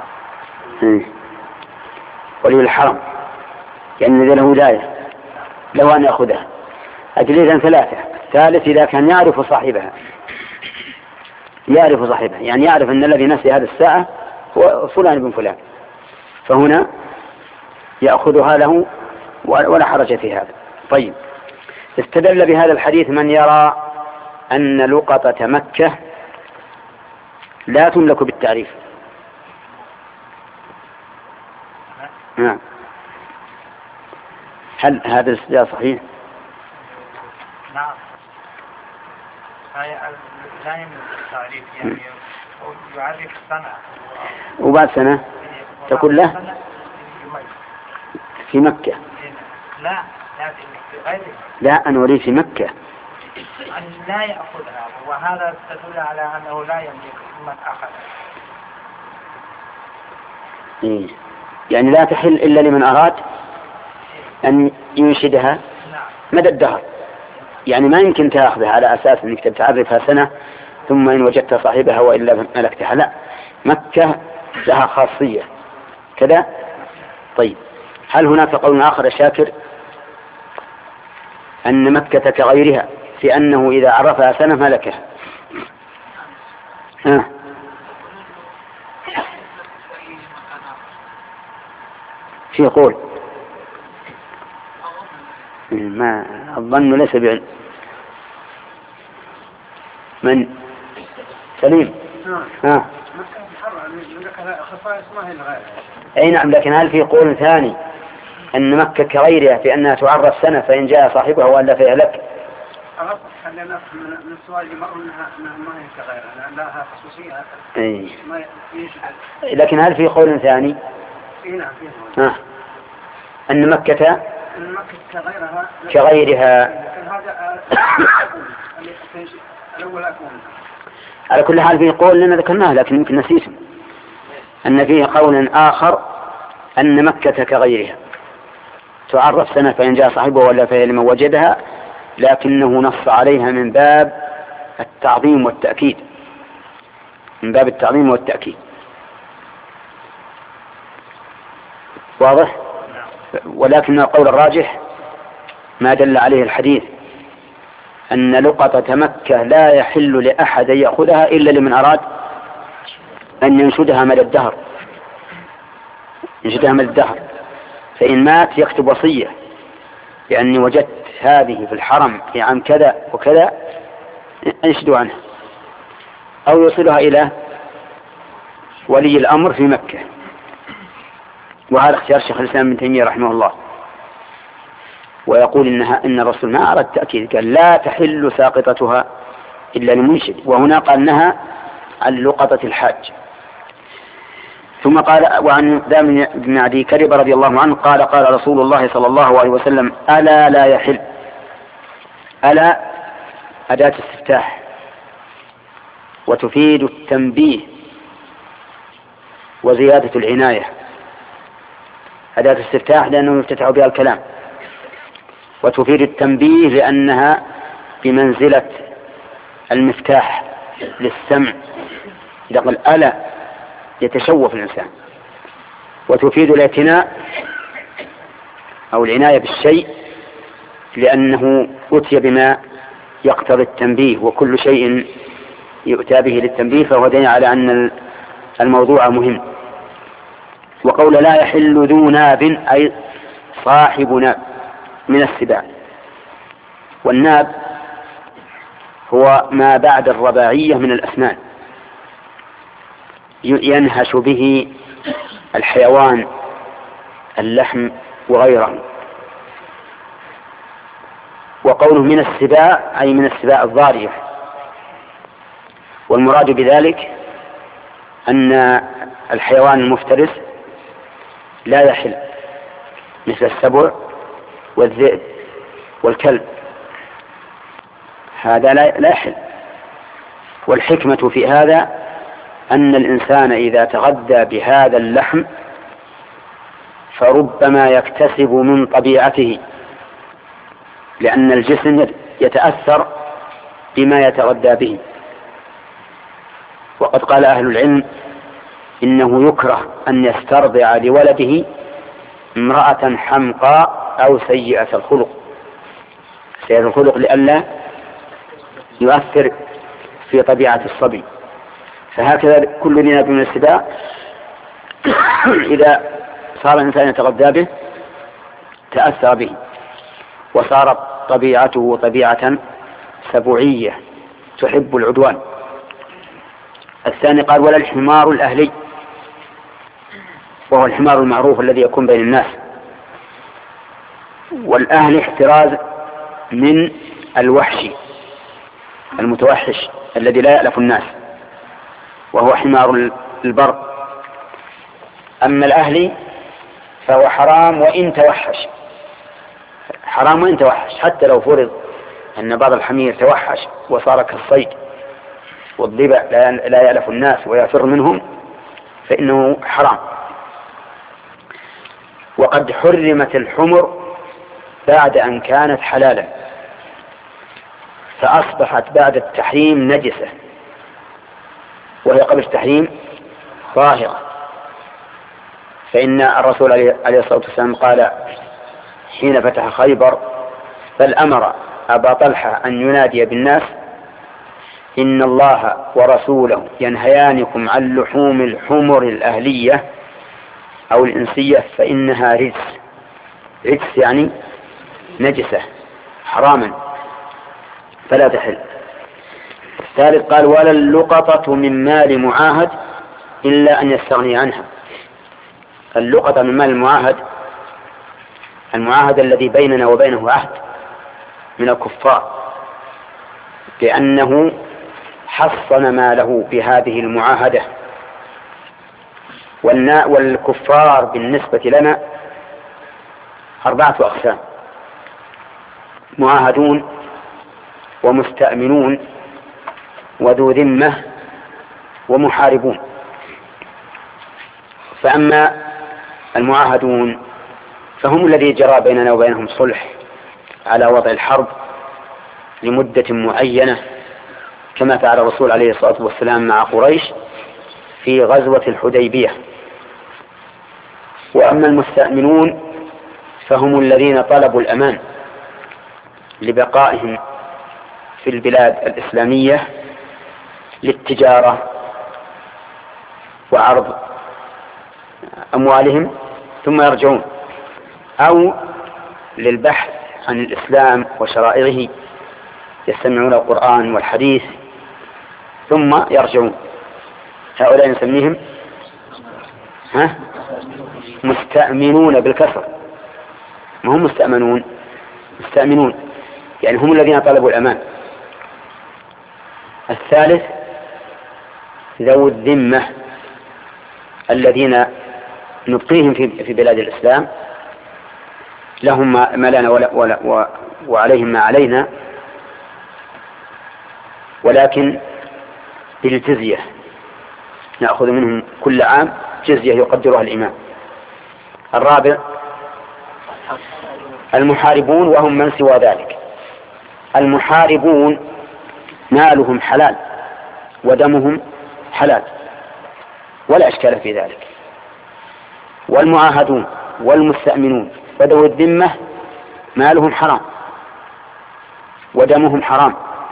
ولي الحرم يعني له ولاية له أن يأخذها. أجليدا ثلاثة. ثالث إذا كان يعرف صاحبها يعني يعرف أن الذي نسي هذه الساعة هو فلان بن فلان، فهنا يأخذها له ولا حرج في هذا. طيب استدل بهذا الحديث من يرى أن لقطة مكة لا تملك بالتعريف. نعم. هل هذا الاستدلال صحيح؟ نعم. لا يملك التعريف يعني يعرف سنة وبعد سنة تقول له في مكة. لا في غيره. لا أنا أريد في مكة أن لا يأخذها، وهذا تدل على أنه لا يملك من أخذها. يعني لا تحل إلا لمن أراد أن ينشدها مدى الدهر. يعني ما يمكن تأخذها على أساس أنك تعرفها سنة ثم إن وجدت صاحبها وإلا ملكتها. لا، مكة لها خاصية كذا. طيب هل هناك قول آخر شاكر أن مكة كغيرها في أنه إذا عرفها سنة ملكها؟ في قول ما الظن ليس بعلم. من سليم؟ أي نعم، لكن هل في قول ثاني أن مكة كغيرها في أنها تعرف سنة فإن جاء صاحبها وألا فيهلك؟ خلينا من السؤال اللي مروا أنها ما هي كغيرها لأن لها خصوصية. لكن هل في قول ثاني؟ نعم. أن مكة كغيرها. على كل حال فيه قول لنا ذكرناه لكن يمكن نسيته، أن فيه قول آخر أن مكة كغيرها تعرف سنة فإن جاء صاحبه ولا فهي لمن وجدها، لكنه نص عليها من باب التعظيم والتأكيد، واضح؟ ولكن القول الراجح ما دل عليه الحديث أن لقطة مكة لا يحل لأحد يأخذها إلا لمن أراد أن ينشدها مدى الدهر، فإن مات يكتب وصية لأني وجدت هذه في الحرم في عام كذا وكذا انشدوا عنها، أو يوصلها إلى ولي الأمر في مكة. وهذا اختيار شيخ الإسلام ابن تيمية رحمه الله، ويقول إن الرسول ما أراد التأكيد، قال لا تحل ساقطتها إلا لمنشد، وهنا قال نهى عن لقطة الحاج. ثم قال وعن دام بن عدي كرب رضي الله عنه قال قال رسول الله صلى الله عليه وسلم ألا لا يحل. ألا أداة استفتاح وتفيد التنبيه وزيادة العناية. أداة استفتاح لأنه يفتتح بها الكلام، وتفيد التنبيه لأنها بمنزلة المفتاح للسمع، إذا قال ألا يتشوف الإنسان. وتفيد الاعتناء أو العناية بالشيء لأنه أتي بما يقتضي التنبيه، وكل شيء يؤتى به للتنبيه فهو دليل على أن الموضوع مهم. وقول لا يحل ذو ناب أي صاحب ناب من السباع، والناب هو ما بعد الرباعية من الأسنان ينهش به الحيوان اللحم وغيره. وقوله من السباع أي من السباع الضارية، والمراد بذلك أن الحيوان المفترس لا يحل مثل السبع والذئب والكلب، هذا لا يحل. والحكمة في هذا أن الإنسان إذا تغذى بهذا اللحم فربما يكتسب من طبيعته، لأن الجسم يتأثر بما يتغذى به. وقد قال أهل العلم إنه يكره أن يسترضع لولده امرأة حمقاء أو سيئة الخلق، لئلا يؤثر في طبيعة الصبي. فهكذا كل ناب من السباع إذا صار الإنسان يتغذى به تأثر به، وصارت طبيعته طبيعة سبوعية تحب العدوان. الثاني قال: ولا الحمار الأهلي، وهو الحمار المعروف الذي يكون بين الناس. والأهلي احتراز من الوحش المتوحش الذي لا يألف الناس، وهو حمار البر. أما الأهلي فهو حرام وإن توحش، حرام وإن توحش، حتى لو فرض أن بعض الحمير توحش وصار كالصيد والضبع لا يألف الناس ويفر منهم فإنه حرام. وقد حرمت الحمر بعد أن كانت حلالا، فأصبحت بعد التحريم نجسة، وهي قبل التحريم طاهرة. فإن الرسول عليه الصلاة والسلام قال حين فتح خيبر: بل أمر أبا طلحة أن ينادي بالناس: إن الله ورسوله ينهيانكم عن لحوم الحمر الأهلية أو الإنسية فإنها رجس. رجس يعني نجسة حراما فلا تحل. الثالث قال: ولا اللقطة من مال معاهد إلا أن يستغني عنها. اللقطة من مال المعاهد الذي بيننا وبينه عهد من الكفار، لأنه حصن ماله بهذه المعاهدة. والكفار بالنسبة لنا 4 أقسام: معاهدون ومستأمنون وذو ذمة ومحاربون. فأما المعاهدون فهم الذي جرى بيننا وبينهم صلح على وضع الحرب لمدة معينة، كما فعل الرسول عليه الصلاة والسلام مع قريش في غزوة الحديبية. وأما المستأمنون فهم الذين طلبوا الأمان لبقائهم في البلاد الإسلامية للتجارة وعرض أموالهم ثم يرجعون، أو للبحث عن الإسلام وشرائعه، يستمعون القرآن والحديث ثم يرجعون. هؤلاء نسميهم مستأمنون بالكسر، ما هم مستأمنون، مستأمنون يعني هم الذين طلبوا الأمان. الثالث ذو الذمة الذين نبقيهم في بلاد الإسلام، لهم ما لنا وعليهم ما علينا، ولكن بالجزية، نأخذ منهم كل عام جزية يقدرها الإمام. الرابع المحاربون، وهم من سوى ذلك. المحاربون مالهم حلال ودمهم حلال ولا إشكال في ذلك. والمعاهدون والمستأمنون وذو الذمة مالهم حرام ودمهم حرام،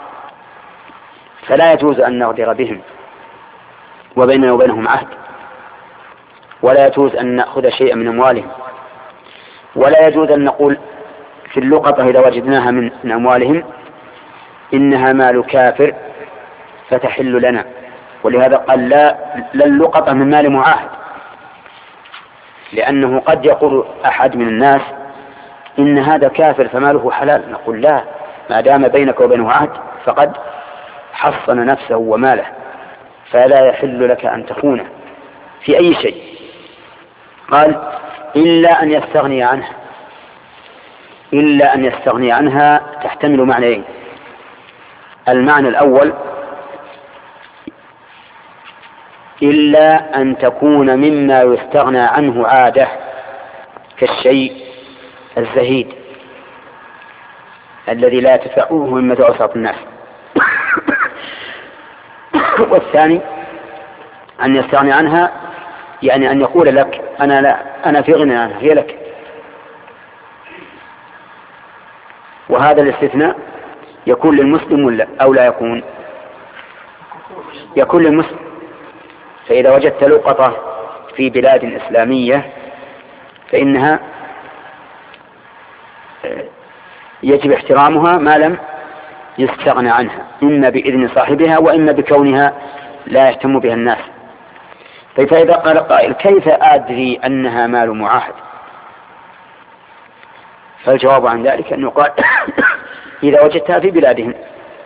فلا يجوز أن نغدر بهم وبيننا وبينهم عهد، ولا يجوز أن نأخذ شيئا من أموالهم، ولا يجوز أن نقول في اللقطة إذا وجدناها من أموالهم إنها مال كافر فتحل لنا. ولهذا قال لا اللقطة من مال معاهد، لأنه قد يقول أحد من الناس إن هذا كافر فماله حلال، نقول لا، ما دام بينك وبينه عهد فقد حصن نفسه وماله، فلا يحل لك أن تخونه في أي شيء. قال إلا أن يستغني عنه، إلا أن يستغني عنها تحتمل معنيين. المعنى الأول إلا أن تكون مما يستغنى عنه عادة كالشيء الزهيد الذي لا تفعله همة أوساط الناس. والثاني أن يستغني عنها يعني أن يقول لك أنا في غنى عنها، هي لك. وهذا الاستثناء يكون للمسلم ولا أو لا يكون؟ يكون للمسلم. فإذا وجدت لقطة في بلاد إسلامية فإنها يجب احترامها ما لم يستغنى عنها، إما بإذن صاحبها وإما بكونها لا يهتم بها الناس. فإذا قال قائل كيف أدري أنها مال معاهد؟ فالجواب عن ذلك أنه قال إذا وجدتها في بلادهم،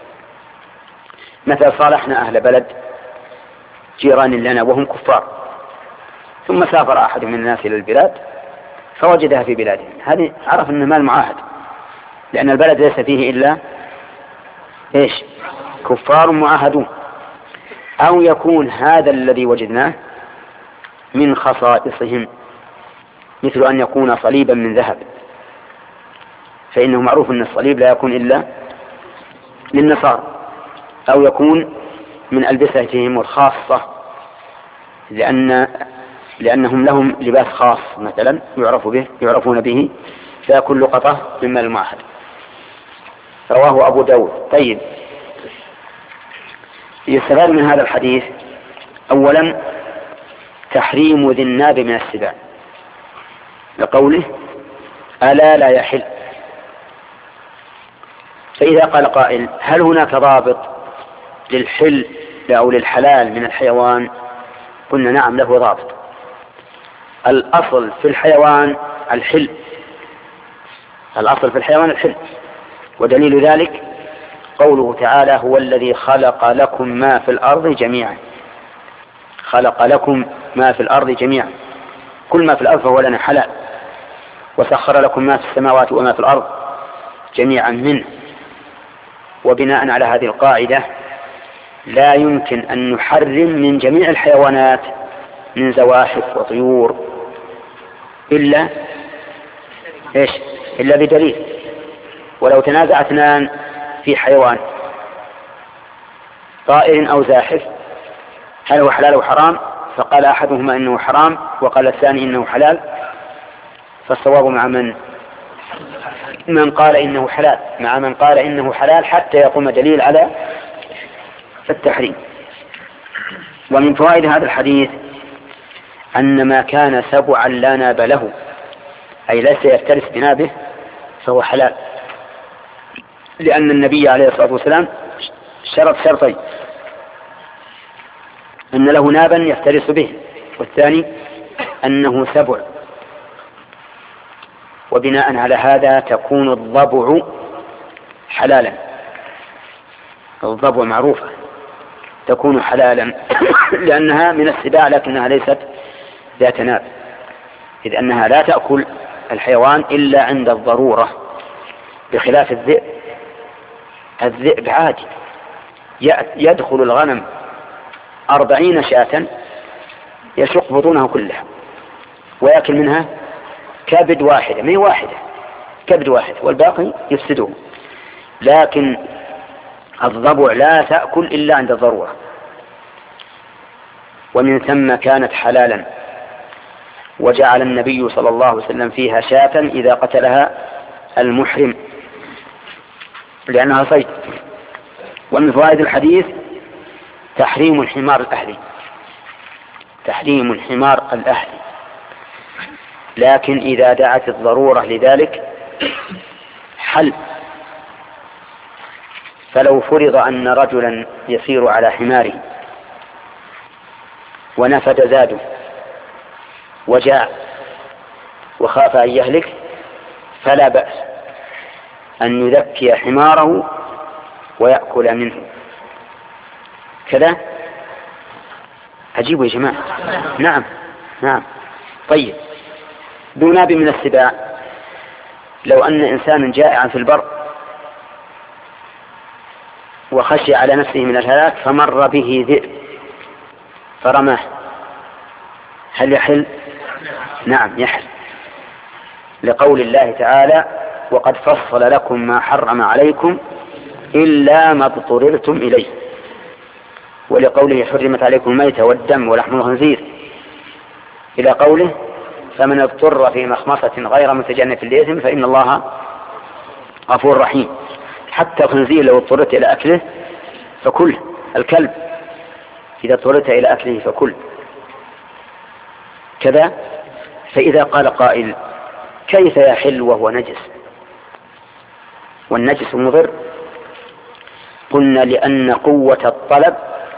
مثلا صالحنا أهل بلد جيران لنا وهم كفار، ثم سافر أحد من الناس إلى البلاد فوجدها في بلادهم، هذه عرف أنه مال معاهد، لأن البلد ليس فيه إلا كفار معاهدون. أو يكون هذا الذي وجدناه من خصائصهم، مثل أن يكون صليبا من ذهب، فإنه معروف أن الصليب لا يكون إلا للنصارى. أو يكون من ألبستهم الخاصة لأنهم لهم لباس خاص مثلا يعرفون به، فيكون لقطة مما المعاهد. رواه أبو داود. طيب، يستفاد من هذا الحديث أولا تحريم ذي الناب من السباع لقوله ألا لا يحل. فإذا قال قائل هل هناك ضابط للحل أو للحلال من الحيوان؟ قلنا نعم، له ضابط. الأصل في الحيوان الحل، الأصل في الحيوان الحل، ودليل ذلك قوله تعالى هو الذي خلق لكم ما في الأرض جميعا. خلق لكم ما في الأرض جميعا، كل ما في الأرض فهو لنا حلال. وسخر لكم ما في السماوات وما في الأرض جميعا منه. وبناء على هذه القاعدة لا يمكن أن نحرم من جميع الحيوانات من زواحف وطيور إلا بدليل. ولو تنازع اثنان في حيوان طائر أو زاحف هل هو حلال أو حرام، فقال أحدهما إنه حرام وقال الثاني إنه حلال، فالصواب مع من قال إنه حلال، مع من قال إنه حلال حتى يقوم دليل على التحريم. ومن فوائد هذا الحديث أن ما كان سبعا لا ناب له، أي ليس يفترس بنابه، فهو حلال، لأن النبي عليه الصلاة والسلام شرط شرطين: أن له نابا يفترس به، والثاني أنه سبع. وبناء على هذا تكون الضبع حلالا، الضبع معروفة تكون حلالا لأنها من السباع لكنها ليست ذات ناب، إذ أنها لا تأكل الحيوان إلا عند الضرورة، بخلاف الذئب. الذئب عادي يدخل الغنم 40 شاة يشق بطونها كلها ويأكل منها كبد واحدة، ما هي واحدة، كبد واحد، والباقي يفسده. لكن الضبع لا تأكل إلا عند الضرورة، ومن ثم كانت حلالا. وجعل النبي صلى الله عليه وسلم فيها شاة إذا قتلها المحرم لأنها صيد. ومن فوائد الحديث تحريم الحمار الأهلي، تحريم الحمار الأهلي، لكن إذا دعت الضرورة لذلك حل. فلو فرض أن رجلا يسير على حماره ونفد زاده وجاع وخاف أن يهلك، فلا بأس أن يذكي حماره ويأكل منه. كذا عجيب يا جماعة. نعم. طيب، ذو ناب من السباع لو أن إنسانا جائعا في البر وخشي على نفسه من الهلاك فمر به ذئب فرماه، هل يحل؟ نعم يحل، لقول الله تعالى: وقد فصل لكم ما حرم عليكم إلا ما اضطررتم إليه، ولقوله: حرمت عليكم الميتة والدم ولحم الخنزير، إلى قوله: فمن اضطر في مخمصة غير متجانف لإثم فإن الله غفور رحيم. حتى الخنزير لو اضطررت إلى أكله فكل، الكلب إذا اضطررت إلى أكله فكل كذا. فإذا قال قائل: كيف يحل وهو نجس والنجس مضر؟ قلنا: لأن قوة الطلب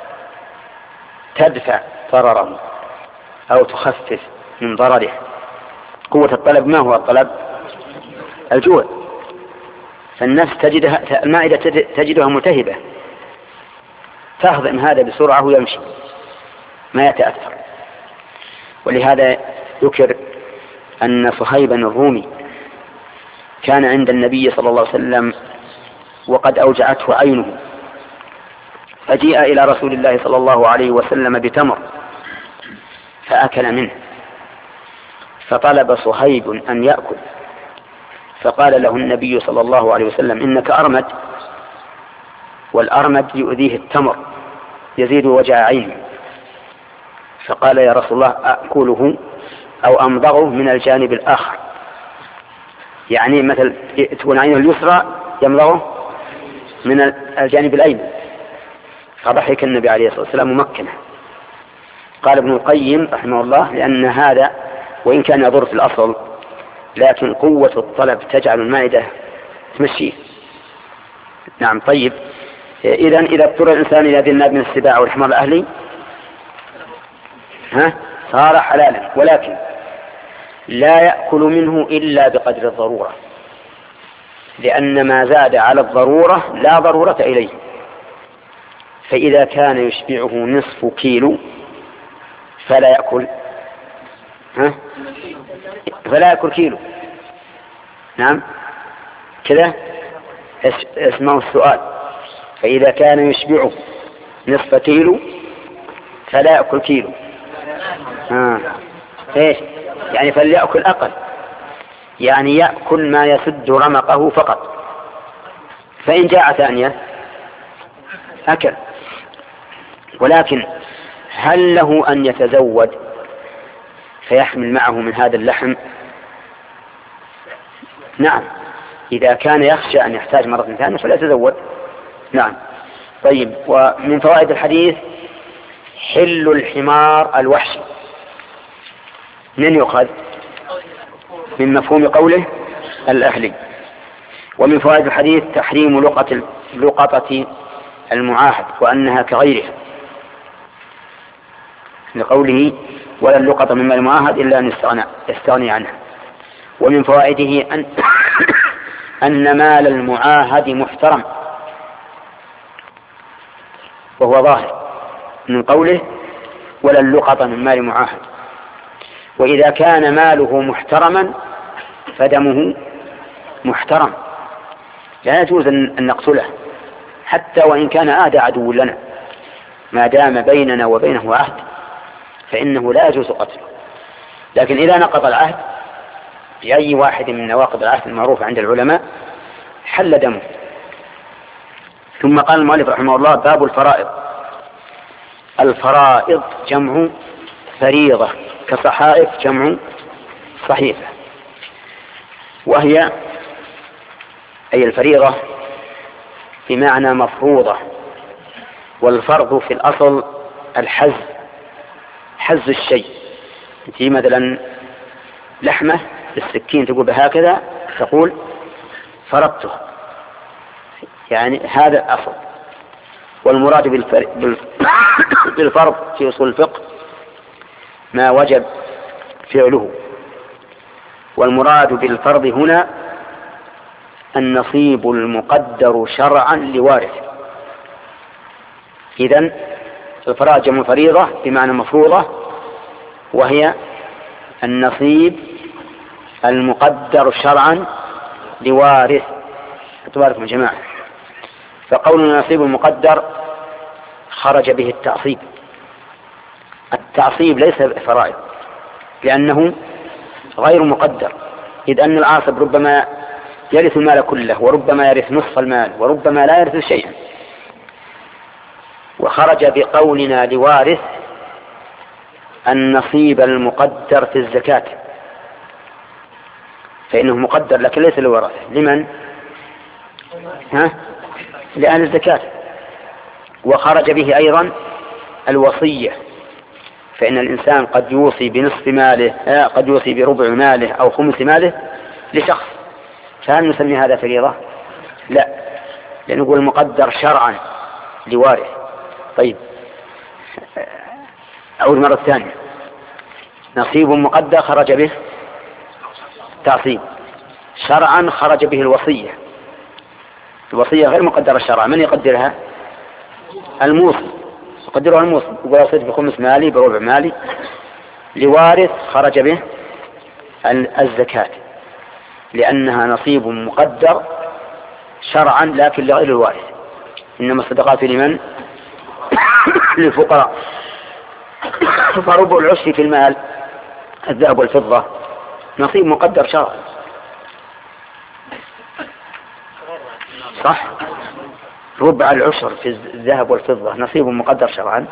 تدفع ضرره أو تخفف من ضرره. قوة الطلب، ما هو الطلب؟ الجوع، فالنفس تجدها، المعدة تجدها ملتهبة، تهضم هذا بسرعة ويمشي ما يتأثر. ولهذا ذكر أن صهيبا الرومي كان عند النبي صلى الله عليه وسلم وقد أوجعته عينه، فجيء إلى رسول الله صلى الله عليه وسلم بتمر فأكل منه، فطلب صهيب أن يأكل، فقال له النبي صلى الله عليه وسلم: إنك أرمد، والأرمد يؤذيه التمر يزيد وجع عينه. فقال: يا رسول الله، أأكله أو أمضغه من الجانب الآخر، يعني مثل تكون عينه اليسرى يمضغه من الجانب الأيمن. فضحك النبي عليه الصلاة والسلام ممكنه. قال ابن القيم رحمه الله: لأن هذا وإن كان يضر في الأصل لكن قوة الطلب تجعل المعدة تمشيه. نعم. طيب، إذا اضطر الإنسان إلى ذي الناب من السباع والحمار الأهلي صار حلالا، ولكن لا يأكل منه إلا بقدر الضرورة، لأن ما زاد على الضرورة لا ضرورة إليه. فإذا كان يشبعه نصف كيلو فلا يأكل كيلو. نعم كذا اسمه السؤال. فإذا كان يشبعه نصف كيلو فلا يأكل كيلو. إيش يعني؟ فليأكل أقل، يعني يأكل ما يسد رمقه فقط. فإن جاء ثانية أكل. ولكن هل له أن يتزود فيحمل معه من هذا اللحم؟ نعم، إذا كان يخشى أن يحتاج مرة ثانية فلا يتزود. نعم. طيب، ومن فوائد الحديث حل الحمار الوحشي. من يؤخذ؟ من مفهوم قوله الأهلي. ومن فوائد الحديث تحريم لقطة المعاهد وأنها كغيرها، لقوله: ولا اللقطة مما المعاهد إلا أن يستغني عنها. ومن فوائده أن مال المعاهد محترم، وهو ظاهر من قوله: ولا اللقطة من مال معاهد. وإذا كان ماله محترما فدمه محترم، لا يجوز أن نقتله حتى وإن كان آدى عدو لنا، ما دام بيننا وبينه عهد فإنه لا يجوز قتله. لكن إذا نقض العهد بأي واحد من نواقض العهد المعروف عند العلماء حل دمه. ثم قال المؤلف رحمه الله: باب الفرائض. الفرائض جمع فريضة، كصحائف جمع صحيفة، وهي أي الفريضة بمعنى مفروضة. والفرض في الأصل الحز، حز الشيء. في مثلا لحمة بالسكين تقول بهكذا، تقول فرضته، يعني هذا الأصل. والمراد بالفرض في أصول الفقه ما وجب فعله. والمراد بالفرض هنا النصيب المقدر شرعا لوارث. إذن الفرائض جمع فريضة بمعنى مفروضة، وهي النصيب المقدر شرعا لوارث. أتباركم يا جماعة. فقولنا نصيب مقدر خرج به التعصيب. التعصيب ليس فرائض لأنه غير مقدر، إذ أن العاصب ربما يرث المال كله، وربما يرث نصف المال، وربما لا يرث شيئا. وخرج بقولنا لوارث النصيب المقدر في الزكاة، فإنه مقدر لكن ليس للورثة. لمن؟ لأهل الزكاة. وخرج به أيضا الوصية، فإن الإنسان قد يوصي بنصف ماله، قد يوصي بربع ماله أو خمس ماله لشخص، فهل نسمي هذا فريضة؟ لا، لأنه يقول المقدر شرعا لوارث. طيب أول مرة ثانية، نصيب مقدر خرج به تعصيب، شرعا خرج به الوصية. الوصية غير مقدرة شرعا، من يقدرها؟ الموصي، يقدرها الموصي، يقول وصيت بخمس مالي بربع مالي. لوارث خرج به الزكاة لأنها نصيب مقدر شرعا لكن لغير الوارث، إنما الصدقات لمن؟ للفقراء. فربع العشر في المال الذهب والفضة نصيب مقدر شرعا، صح؟ ربع العشر في الذهب والفضة نصيب مقدر شرعا.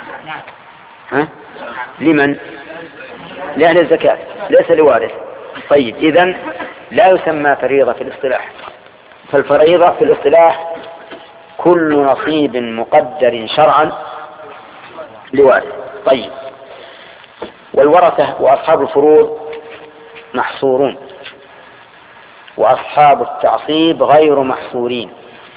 لمن؟ لأهل الزكاة، ليس لوارث. طيب إذن لا يسمى فريضة في الاصطلاح، فالفريضة في الاصطلاح كل نصيب مقدر شرعا لوارث. طيب والورثة وأصحاب الفروض محصورون، وأصحاب التعصيب غير محصورين.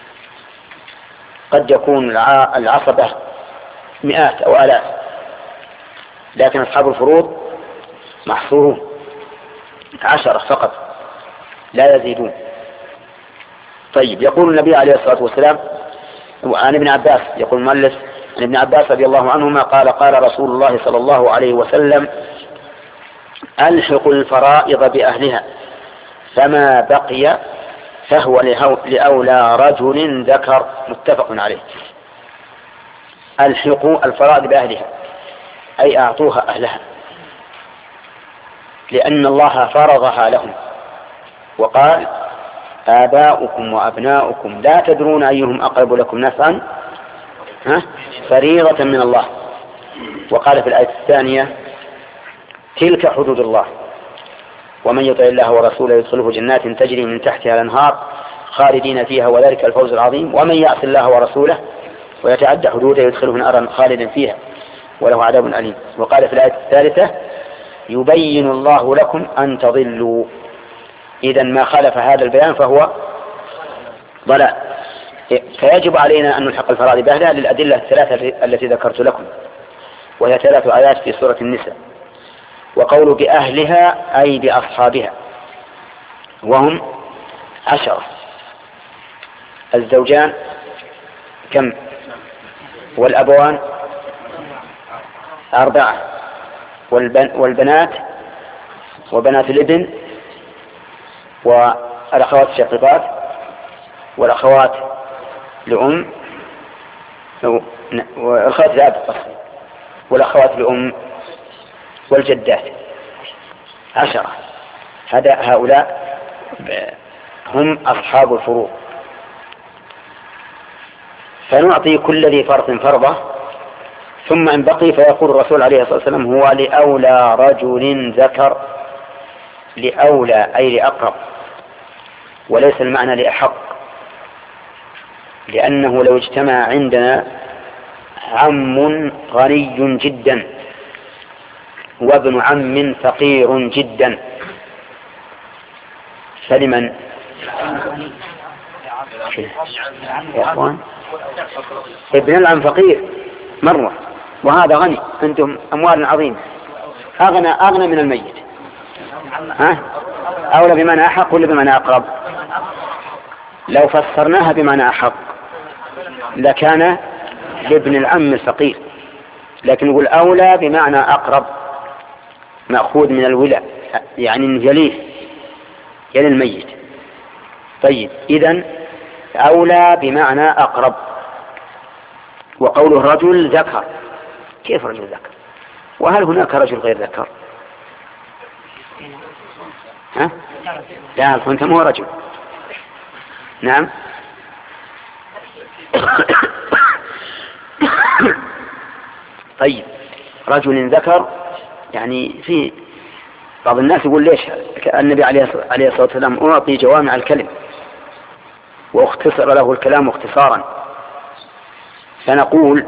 قد يكون العصبة مئات أو آلاف، لكن أصحاب الفروض محصورون 10 فقط لا يزيدون. طيب يقول النبي عليه الصلاة والسلام عن ابن عباس، يقول المؤلف عن ابن عباس رضي الله عنهما قال قال رسول الله صلى الله عليه وسلم ألحقوا الفرائض بأهلها فما بقي فهو لأولى رجل ذكر. متفق عليه. ألحقوا الفرائض بأهلها أي أعطوها أهلها، لأن الله فرضها لهم، وقال آباؤكم وأبناؤكم لا تدرون أيهم أقرب لكم نفعا فريضة من الله. وقال في الآية الثانية تلك حدود الله ومن يطع الله ورسوله يدخله جنات تجري من تحتها الأنهار خالدين فيها وذلك الفوز العظيم ومن يعص الله ورسوله ويتعدى حدوده يدخله نارا خالدا فيها وله عذاب أليم. وقال في الآية الثالثة يبين الله لكم أن تضلوا. إذا ما خالف هذا البيان فهو ضلال. فيجب علينا أن نلحق الفرائض بأهلها للأدلة الثلاثة التي ذكرت لكم، وهي 3 آيات في سورة النساء. وقول بأهلها أي بأصحابها، وهم 10: الزوجان كم؟ والأبوان 4، والبنات وبنات الابن والأخوات الشقيقات والأخوات لأم والأخوات لأب والأخوات لأم والجدات 10. هؤلاء هم أصحاب الفروض. فنعطي كل ذي فرض فرضه، ثم إن بقي فيقول الرسول عليه الصلاة والسلام هو لأولى رجل ذكر. لأولى أي لأقرب، وليس المعنى لأحق، لأنه لو اجتمع عندنا عم غني جدا وابن عم فقير جدا فلمن؟ يا أخوان ابن العم فقير مرة وهذا غني، أنتم أموال عظيمة، أغنى من الميت. أولى بمعنى أحق ولا بمعنى أقرب؟ لو فسرناها بمعنى أحق لكان لابن العم الفقير، لكن نقول أولى بمعنى أقرب، مأخوذ من الولاء، يعني يليه يلي الميت. طيب، إذن أولى بمعنى أقرب. وقوله رجل ذكر، كيف رجل ذكر؟ وهل هناك رجل غير ذكر؟ ها؟ لا، الخنثى مو رجل. نعم. طيب، رجل ذكر يعني في بعض الناس يقول ليش النبي عليه الصلاة والسلام أعطي جوامع الكلم واختصر له الكلام اختصارا؟ فنقول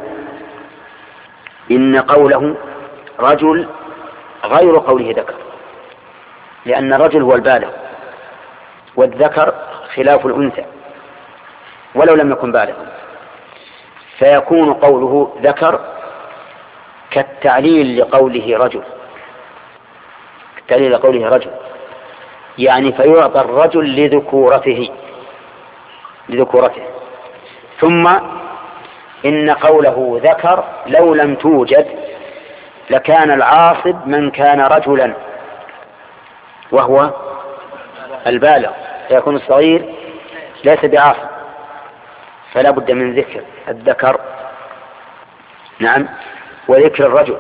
إن قوله رجل غير قوله ذكر، لأن الرجل هو البالغ، والذكر خلاف الأنثى ولو لم يكن بالغا، فيكون قوله ذكر كالتعليل لقوله رجل، كالتعليل لقوله رجل، يعني فيعطى الرجل لذكورته. ثم إن قوله ذكر لو لم توجد لكان العاصب من كان رجلا وهو البالغ، فيكون الصغير ليس بعاصب، فلا بد من ذكر الذكر، نعم، وذكر الرجل،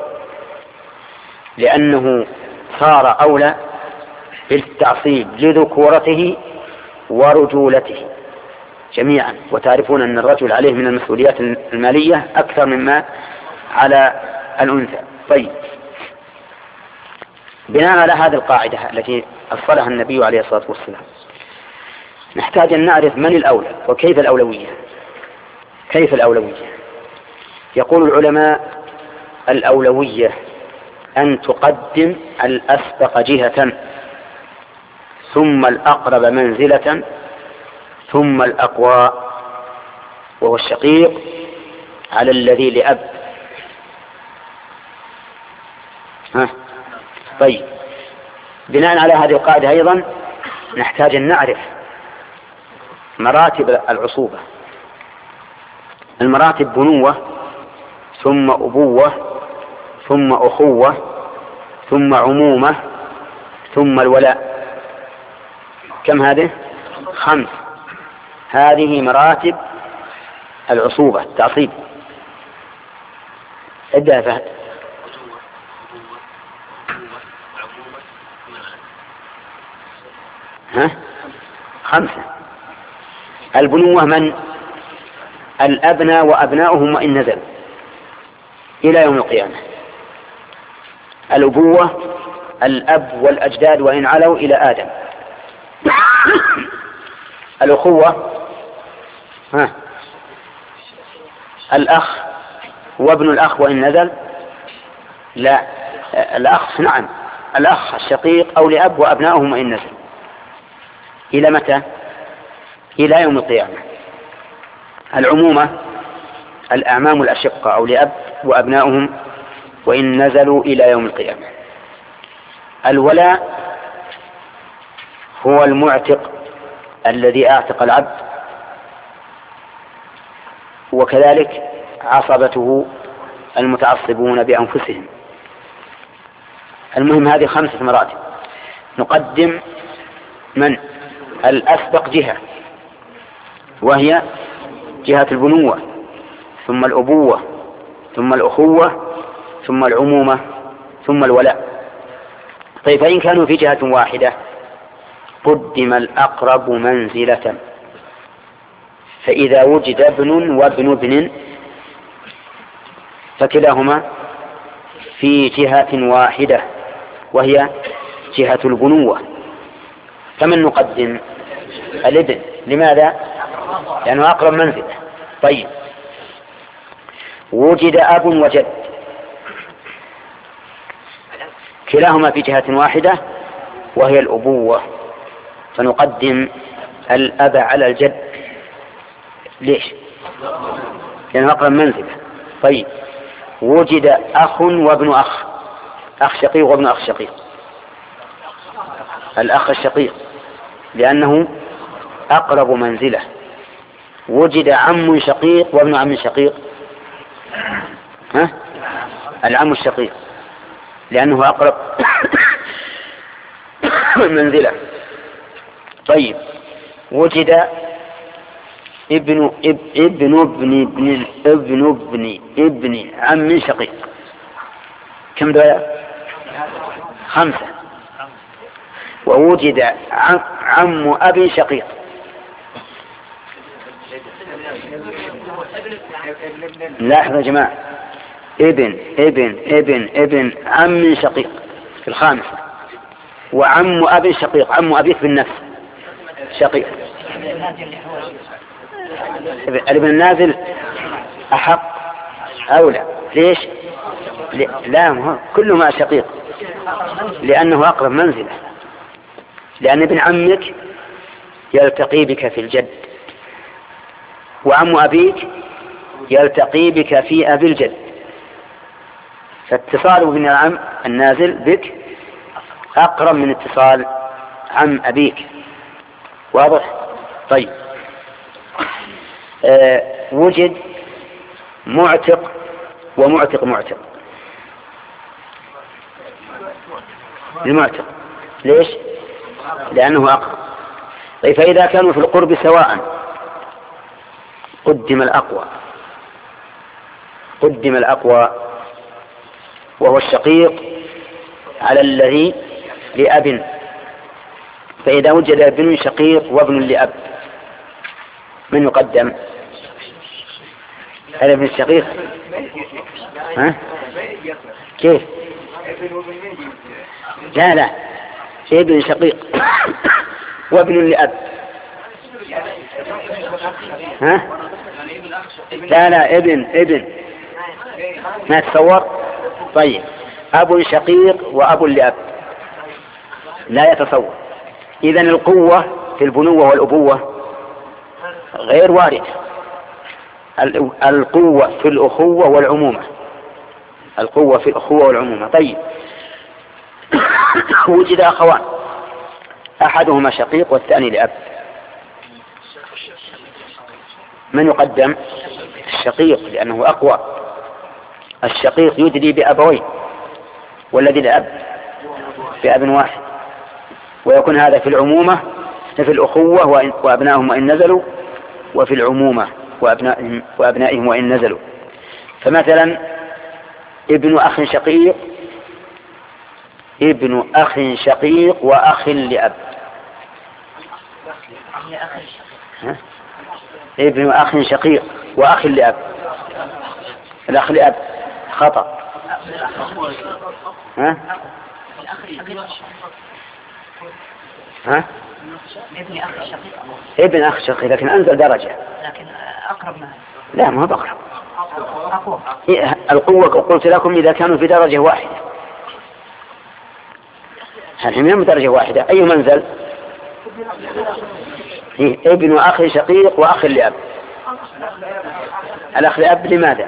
لأنه صار أولى بالتعصيب لذكورته ورجولته جميعا. وتعرفون أن الرجل عليه من المسؤوليات المالية أكثر مما على الأنثى. طيب، بناء على هذه القاعدة التي أصلها النبي عليه الصلاة والسلام نحتاج أن نعرف من الأولى وكيف الأولوية. كيف الأولوية؟ يقول العلماء الأولوية أن تقدم الأسبق جهة، ثم الأقرب منزلة، ثم الأقوى وهو الشقيق على الذي لأب. طيب، بناء على هذه القاعدة أيضا نحتاج أن نعرف مراتب العصوبة. المراتب بنوة، ثم أبوة، ثم أخوة، ثم عمومة، ثم الولاء. كم هذه؟ 5. هذه مراتب العصوبة التعصيب. ابدأ فهد. 5. البنوة من؟ الأبناء وأبناؤهم وإن نزلوا إلى يوم القيامة. الأبوة الأب والأجداد وإن علوا إلى آدم. الأخوة الأخ وابن الأخ وإن نزل، لا، الأخ، نعم، الأخ الشقيق أو لأب وأبناؤهم وإن نزل. إلى متى؟ إلى يوم القيامة. العمومة الأعمام الأشقة أو لأب وأبناؤهم وإن نزلوا إلى يوم القيامة. الولاء هو المعتق الذي أعتق العبد، وكذلك عصبته المتعصبون بأنفسهم. المهم هذه 5 مراتب. نقدم من؟ الأسبق جهة، وهي جهة البنوة، ثم الأبوة، ثم الأخوة، ثم العمومة، ثم الولاء. طيب، فإن كانوا في جهة واحدة قدم الأقرب منزلة، فإذا وجد ابن وابن ابن فكلاهما في جهة واحدة وهي جهة البنوة، فمن نقدم؟ الابن. لماذا؟ لأنه أقرب منزلة. طيب، وجد أب وجد، كلاهما في جهة واحدة وهي الأبوة، فنقدم الأب على الجد. ليش؟ لأنه أقرب منزلة. طيب، وجد أخ وابن أخ، أخ شقيق وابن أخ شقيق، الأخ الشقيق لأنه أقرب منزلة. وجد عم شقيق وابن عم شقيق، العم الشقيق لأنه أقرب منزلة. طيب، وجد ابن عم شقيق. كم دولة؟ 5. ووجد عم أبي شقيق. لاحظوا يا جماعة، ابن عم شقيق في 5، وعم أبي شقيق، عم أبيك بالنفس شقيق. الابن النازل أحق أولى. ليش؟ لا، كل ما شقيق لأنه أقرب منزلة، لأن ابن عمك يلتقي بك في الجد، وعم أبيك يلتقي بك في أبي الجد، فاتصال ابن العم النازل بك أقرب من اتصال عم أبيك. واضح؟ طيب. وجد معتق ومعتق. المعتق ليش؟ لأنه أقرب. طيب، فإذا كانوا في القرب سواء قدم الأقوى وهو الشقيق على الذي لأب. فإذا وجد ابن شقيق وابن لأب، من يقدم؟ الابن الشقيق. ها؟ كيف؟ لا، ابن شقيق وابن لأب. ها؟ لا، ابن ما تصور. طيب، أب شقيق وأب لأب لا يتصور. إذن القوة في البنوة والأبوة غير واردة. القوة في الأخوة والعمومة. طيب، وجد أخوان أحدهما شقيق والثاني لأب، من يقدم؟ الشقيق، لأنه أقوى. الشقيق يدري بأبوين، والذي لأب بأب واحد، ويكون هذا في العمومة، في الأخوة وأبنائهم وإن نزلوا، وفي العمومة وأبنائهم وإن نزلوا. فمثلا ابن أخ شقيق وأخ لأب. ابن أخ شقيق وأخ لأب. الأخ لأب خطأ. ها؟ ابن أخ شقيق لكن أنزل درجة، لكن أقرب منه. لا، ما هو بقرب. القوة قلت لكم إذا كانوا في درجة واحدة، هل هم درجة واحدة؟ أي منزل؟ ابن أخ شقيق وأخ لأب. الأخ لأب لماذا؟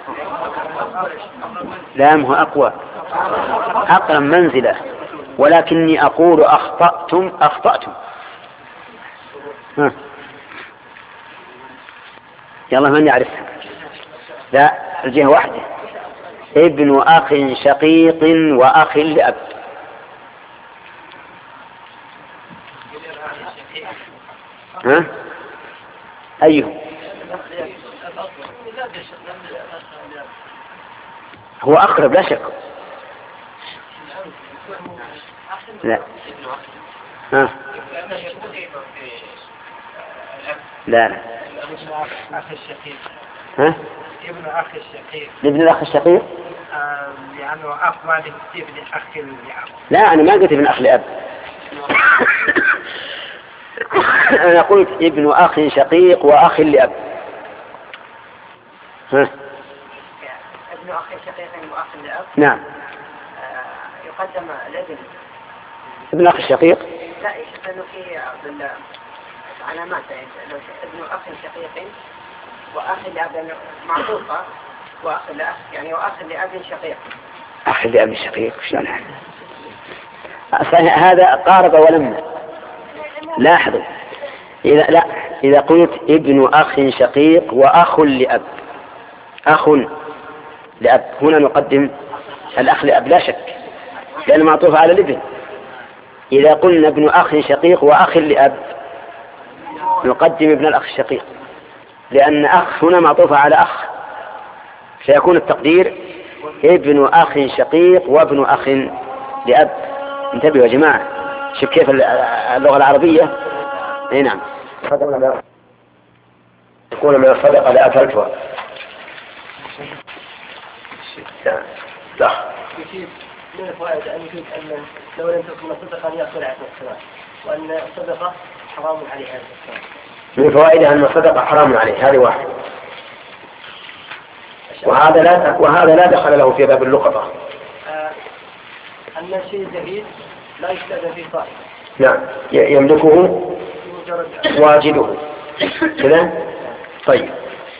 لا، هو أقوى، أقرب منزلة، ولكني أقول أخطأتم. يلا، من يعرفها؟ لا، الجهة واحدة، ابن أخ شقيق وأخ لأب. أيه؟ هو أقرب لا شك. لا. لا. ابن الأخ الشقيق لأنه أقوى ابن أخ لأب. لا، أنا ما قلت ابن أخ لأب. أنا قلت ابن أخ شقيق وأخ لأب. ابن أخ شقيق وأخ لأب. نعم. يقدم الابن. ابن أخ الشقيق. لا، إنه في علامات ابن أخ شقيق وأخ لأب معطوفة، وأخ لأخ يعني وأخ لأب شقيق. أخ لأب شقيق شلون هذا قارب ولم. لاحظوا، إذا قلت ابن أخ شقيق وأخ لأب، أخ لأب، هنا نقدم الأخ لأب لا شك، لأنه معطوف على الابن. إذا قلنا ابن أخ شقيق وأخ لأب نقدم ابن الأخ الشقيق، لأن أخ هنا معطوفة على أخ، سيكون التقدير ابن أخ شقيق وابن أخ لأب. انتبهوا يا جماعة، شوف كيف اللغة العربية. اي نعم. يقول من الصدقة لأكلتها. لا. من الفوائد أن يجوز أن لو لم تكن الصدقة أن يأكل عن السماء، وأن الصدقة حرام عليه هذا السماء. من فوائدها أن الصدقة حرام عليه، هذه واحد. وهذا لا دخل له في باب اللقطة. أن الشيء الجديد لا يستأذن فيه صاحبه. نعم، يملكه واجده كذا. طيب،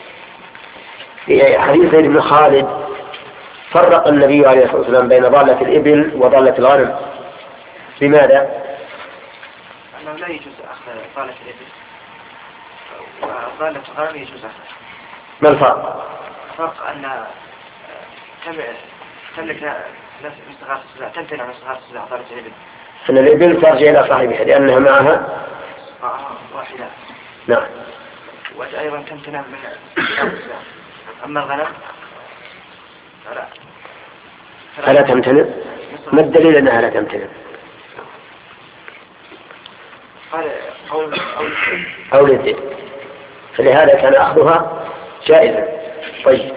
في حديث زيد بن خالد فرق النبي عليه الصلاة والسلام بين ضالة الإبل وضالة الغنم. لماذا؟ أنه لا يجوز أخذ ضالة الإبل وضالة الغنم يجوز أخذ. ما الفرق؟ الفرق أن تملك مستغاث السباع، تمتنع مستغاث السباع ضالة الإبل. أن الإبل ترجع إلى صاحبها لأنها معها واحدة. نعم. وأيضا تمتنع من السباع. أما الغنم فلا تمتنع. ما الدليل أنها لا تمتنع؟ أو للذئب، فلهذا كان أخذها جائزا. طيب،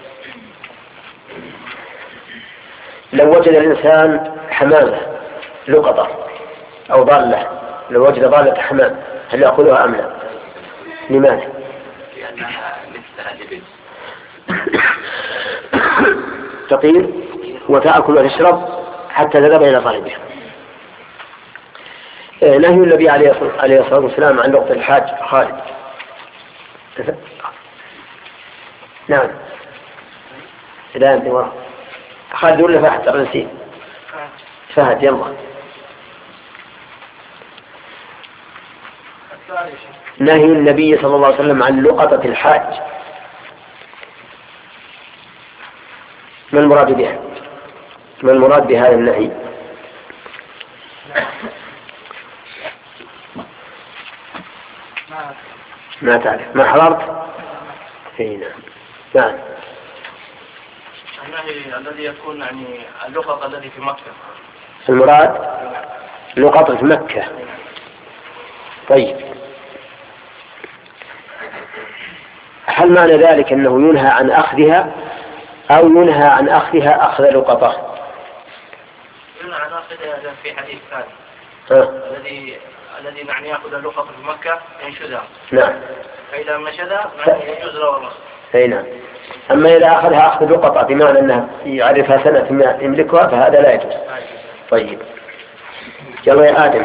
لو وجد الإنسان حمامة لقطة أو ضالة، لو وجد ضالة حمام هل يأخذها أم لا؟ لماذا؟ لأنها مثل الإبل تطير وتأكل وتشرب حتى تذهب إلى صاحبها. نهي النبي عليه الصلاة والسلام عن لقطة الحاج. خالد. نعم. لا أنت وراء خالد ولا فهد؟ نسيت. فهد يلا. نهي النبي صلى الله عليه وسلم عن لقطة الحاج، ما المراد بها؟ ما المراد بهذا النهي؟ ما تعرف؟ ما حضرت؟ نعم. نعم. النهي الذي يكون يعني اللقطة الذي في مكة. المراد لقطة في مكة. طيب، هل معنى ذلك أنه ينهى عن أخذها أو ينهى عن أخذها أخذ لقطة؟ ينهى عن أخذها في حديث ثاني الذي معنى يأخذ اللقطة في مكة ينشدها. نعم. فإذا نشدها معنى يجوز له والله. أي نعم. أما إذا أخذها أخذ لقطة بمعنى أنها يعرفها سنة يملكها فهذا لا يجوز. طيب، يلا يا آدم.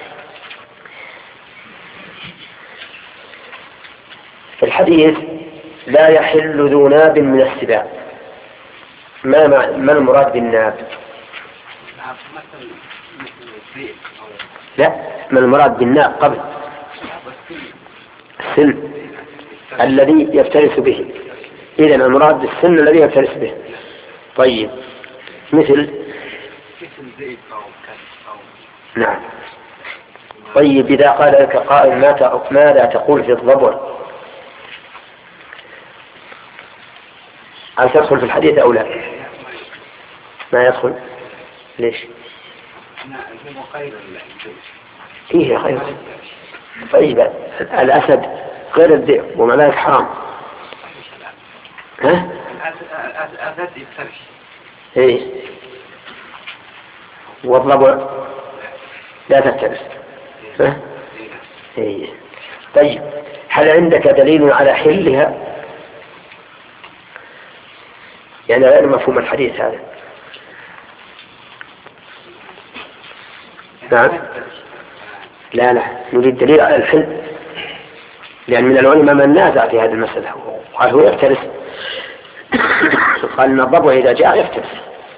في الحديث لا يحل ذو ناب من السباع، ما المراد بالناب؟ لا، ما المراد بالناب قبل؟ السن الذي يفترس به. إذن المراد بالسن الذي يفترس به. طيب، مثل نعم. طيب، إذا قال لك قائل ماذا تقول في الضبع؟ هل تدخل في الحديث أو لا؟ ما يدخل. ليش؟ فيه خير. طيب، الأسد غير الذئب ومع ذلك حرام. ها؟ الأسد يفترش. إيه. والضبع لا تفترس. ها؟ إيه. طيب، هل عندك دليل على حلها؟ يعني غير مفهوم الحديث هذا. نعم. لا نريد دليل على الحل، لأن من العلماء من نازع في هذه المسألة وقال هو يفترس. قال إن الضبع إذا جاء يفترس.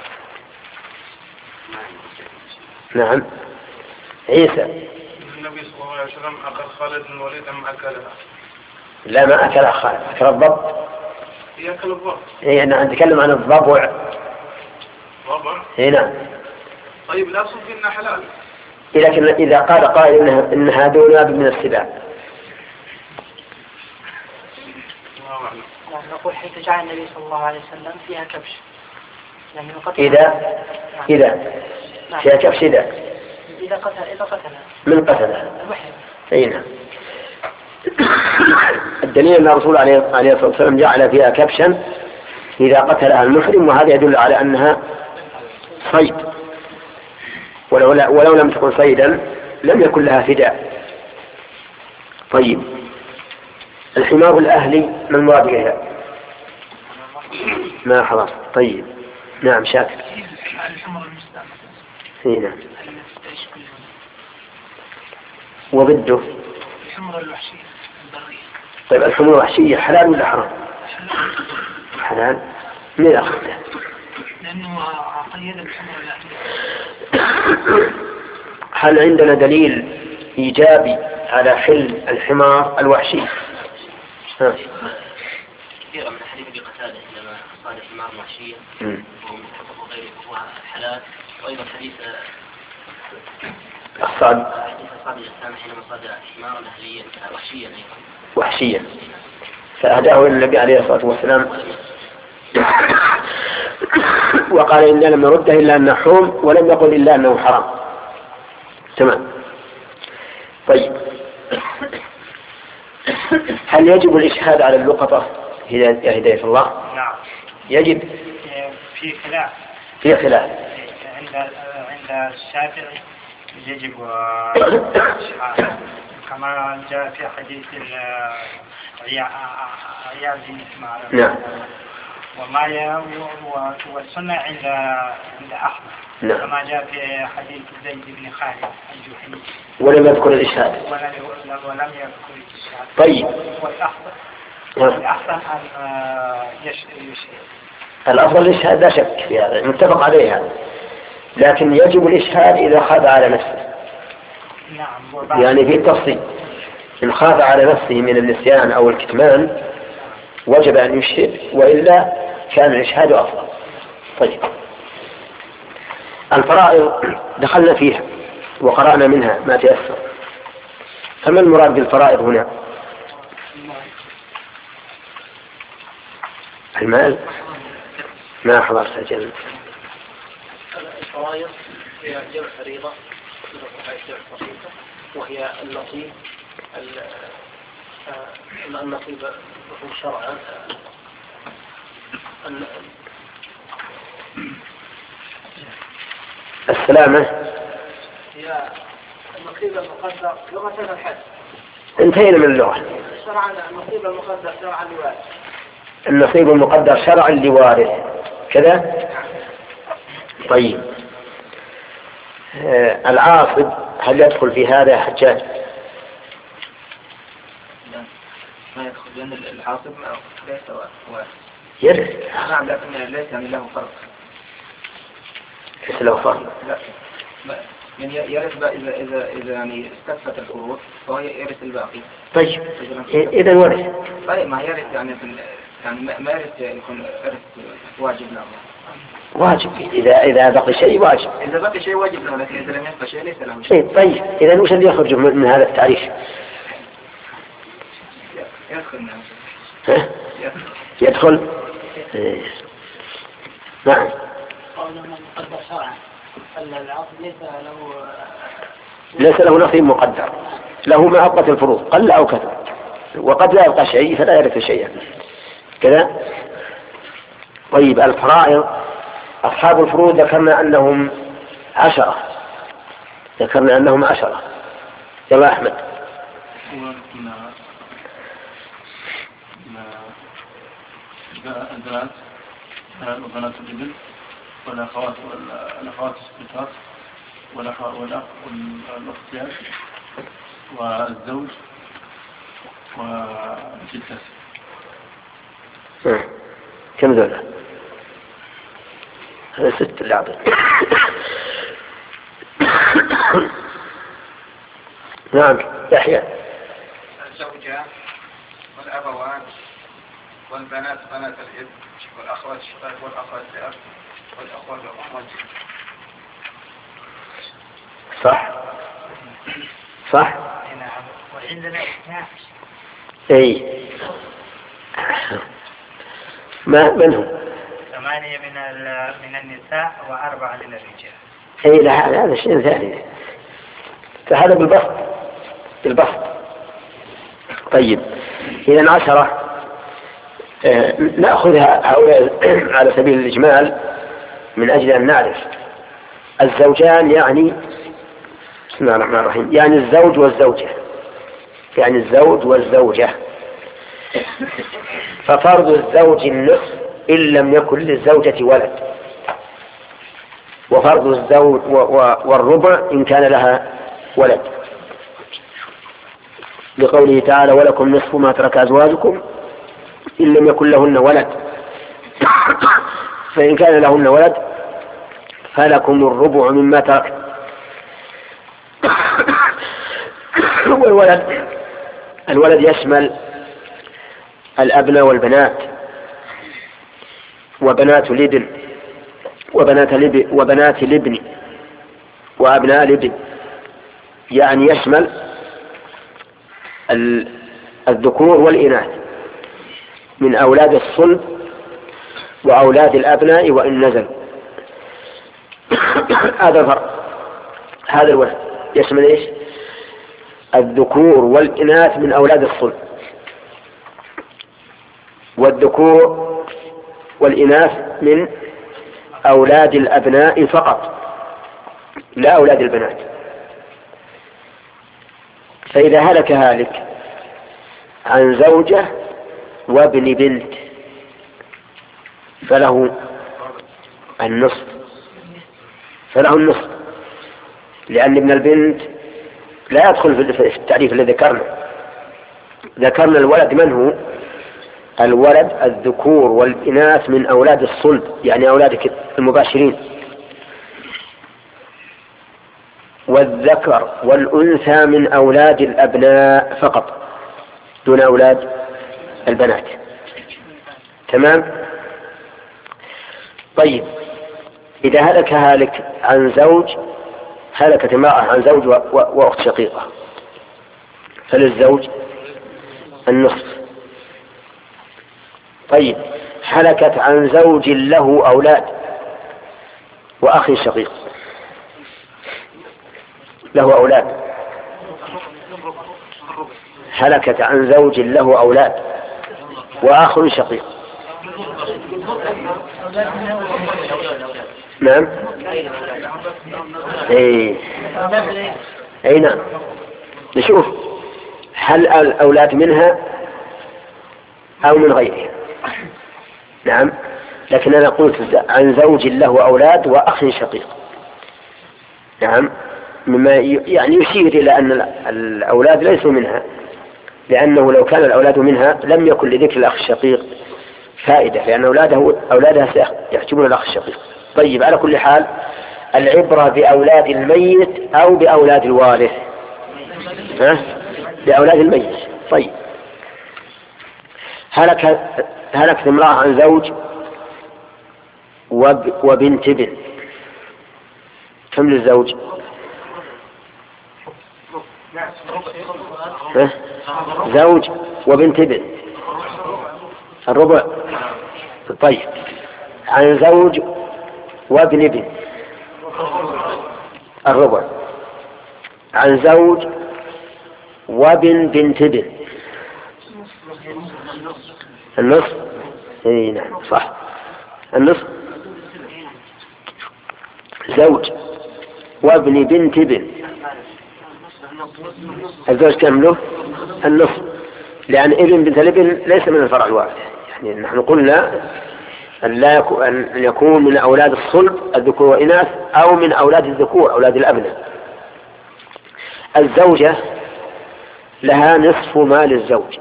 نعم. عيسى. النبي صلى الله عليه وسلم أخذ خالد بن الوليد أم أكلها؟ لا، ما أكل خالد، أكل الضب. يأكل الضب. إيه، أنا أتكلم عن الضبع. ضبع؟ إيه نعم. طيب، الأصل في إنها حلال. لكن إذا قال قائل إنها ذو ناب من السباع نقول حيث جعل النبي صلى الله عليه وسلم فيها كبش يعني إذا فيها كبش إذا قتلها من قتلها المحرم. أي نعم. الدليل أن الرسول عليه الصلاة والسلام جعل فيها كبشا إذا قتلها المحرم، وهذا يدل على أنها صيد، ولو لم تكن صيدا لم يكن لها فداء. طيب الحمار الأهلي ما المراد بها؟ ما خلاص. طيب نعم شاكر. الحمر المستعمل. نعم. وضده الحمر الوحشية البرية. طيب الحمر الوحشية حلال ولا حرام؟ حلال. من أخذها؟ لأنه قيد الحمر الأهلية. هل عندنا دليل إيجابي على حل الحمار الوحشي؟ كثيرا من حديث أبي قتادة لما صاد الحمار الوحشية وهو غيره وهو حلال، وأيضا حديث الصاد الإسلام حينما صاد حمارا أهليا وحشيا أيضا وحشيا فأهداه إلى النبي عليه الصلاة والسلام وقال إنا لم نرده إلا أنه حوم ولم يقل إلا أنه حرام. تمام. طيب هل يجب الإشهاد على اللقطة يا هداية الله؟ نعم يجب. في خلاف عند الشافعي يجب الإشهاد كما جاء في حديث عياذ بن حمار. نعم. والسنة عند أحمد. نعم. كما جاء في حديث زيد بن خالد الجحني ولم يذكر الإشهاد. ولم يذكر الإشهاد. طيب والأحسن أن يشهد. الأفضل الإشهاد لا شك في هذا متفق عليه هذا، لكن يجب الإشهاد إذا خاف على نفسه. نعم. يعني في التفصيل إن خاف على نفسه من النسيان أو الكتمان وجب أن يشهد، وإلا كان الإشهاد أفضل. طيب الفرائض دخلنا فيها وقرأنا منها ما تيسر، فما المراد بالفرائض هنا؟ المال. ما حضرت أجل. الفرائض هي جمع فريضة وهي النصيب شرعا السلامة. هي النصيب المقدر لغة الحد. انتهينا من اللغة. شرعا النصيب المقدر شرعا لوارث. النصيب المقدر شرعا لوارث كذا. طيب العاصب هل يدخل في هذا يا حجاج؟ ما يدخل لأن العاصب ليس وارث. يرث. نعم لكن ليس يعني له فرق. ليس له فرق. لا يعني يرث إذا يعني استكفت الفروض فهو يرث الباقي. طيب إذا ورث. طيب ما يرث يعني ما يرث يكون إرث واجب له. واجب إذا بقي شيء واجب. إذا بقي شيء واجب له، لكن إذا لم يبقى شيء ليس له شيء. طيب إذا وش اللي يخرج من هذا التعريف؟ يدخل. نعم. مقدر شرعا. العاصب ليس له نصيب مقدر، له ما أبقت الفروض قل أو كثر، وقد لا يبقى شيء فلا يرث شيئا كذا. طيب الفرائض أصحاب الفروض ذكرنا أنهم 10. يلا أحمد. البنات وبنات الابن والأخوات الشقيقات والأخ والأختيار والزوج وجدته. كم ذولا؟ هذا 6 اللي أعطي. نعم يحيى. الزوجة والأبوان والبنات بنات الابن والأخوات الشقيق والأخوات الأب والأخوات الأخوات. صح. نعم. وعندنا 12. أي من هم؟ 8 من النساء و4 للرجال. اي لا، هذا شيء ثاني، فهذا بالبسط. طيب إذا 10 نأخذها على سبيل الإجمال من أجل أن نعرف. الزوجان يعني بسم الله الرحمن الرحيم، يعني الزوج والزوجة، يعني الزوج والزوجة. ففرض الزوج النصف إن لم يكن للزوجة ولد، وفرض الزوج والربع إن كان لها ولد، لقوله تعالى ولكم نصف ما ترك أزواجكم إن لم يكن لهن ولد، فإن كان لهن ولد فلكم الربع مما ترك. الولد يشمل الأبناء والبنات وبنات الابن وبنات الابن وأبناء الابن، يعني يشمل الذكور والإناث من أولاد الصلب وأولاد الأبناء وإن نزل. هذا الفرق. هذا الولد يشمل إيش؟ الذكور والإناث من أولاد الصلب، والذكور والإناث من أولاد الأبناء فقط لا أولاد البنات. فإذا هلك هالك عن زوجة وابن بنت فله النصف، لأن ابن البنت لا يدخل في التعريف الذي ذكرنا الولد. من هو الولد؟ الذكور والإناث من أولاد الصلب، يعني أولاد المباشرين، والذكر والأنثى من أولاد الأبناء فقط دون أولاد البنات. تمام؟ طيب إذا هلك هالك عن زوج، هلكت امرأة عن زوج وأخت شقيقة، فللزوج النصف. طيب هلكت عن زوج له أولاد وأخ شقيق، له أولاد، هلكت عن زوج له أولاد وأخ شقيق. نعم. أي نعم. نشوف هل الأولاد منها أو من غيرها. نعم، لكن أنا قلت عن زوج له أولاد وأخ شقيق. نعم، مما يعني يشير إلى أن الأولاد ليسوا منها، لأنه لو كان الأولاد منها لم يكن لذكر الأخ الشقيق فائدة، لأن أولادها سيحجبون الأخ الشقيق. طيب على كل حال العبرة بأولاد الميت أو بأولاد الوارث؟ بأولاد الميت. طيب هلكت امرأة عن زوج وبنت ابن، كم للزوج؟ زوج وبنت ابن، الربع. طيب عن زوج وابن ابن الربع، عن زوج وابن بنت ابن النصف. اي نعم صح، النصف. زوج وابن بنت ابن، الزوج كم له؟ النصف، لأن ابن بنت الابن ليس من الفرع الوارث. يعني نحن قلنا أن يكون من أولاد الصلب الذكور والإناث أو من أولاد الذكور أولاد الأبناء. الزوجة لها نصف مال الزوج،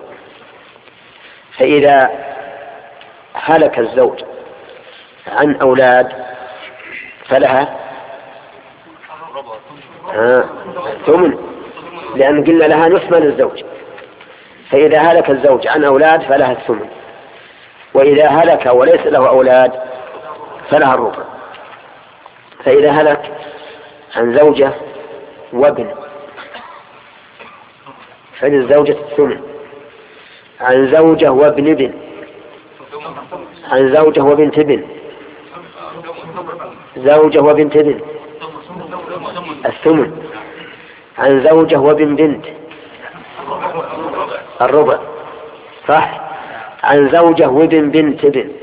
فإذا هلك الزوج عن أولاد فلها ثمن، لأن قلنا لها نصف مال الزوج. فإذا هلك الزوج عن أولاد فلها الثمن، وإذا هلك وليس له أولاد فلها الربع. فإذا هلك عن زوجة وابن فللزوجة الثمن، عن زوجة وابن ابن عن زوجة وبنت ابن. زوجة وبنت ابن الثمن. عن زوجة وابن بنت الربع. صح. عن زوجة وابن بنت ابن.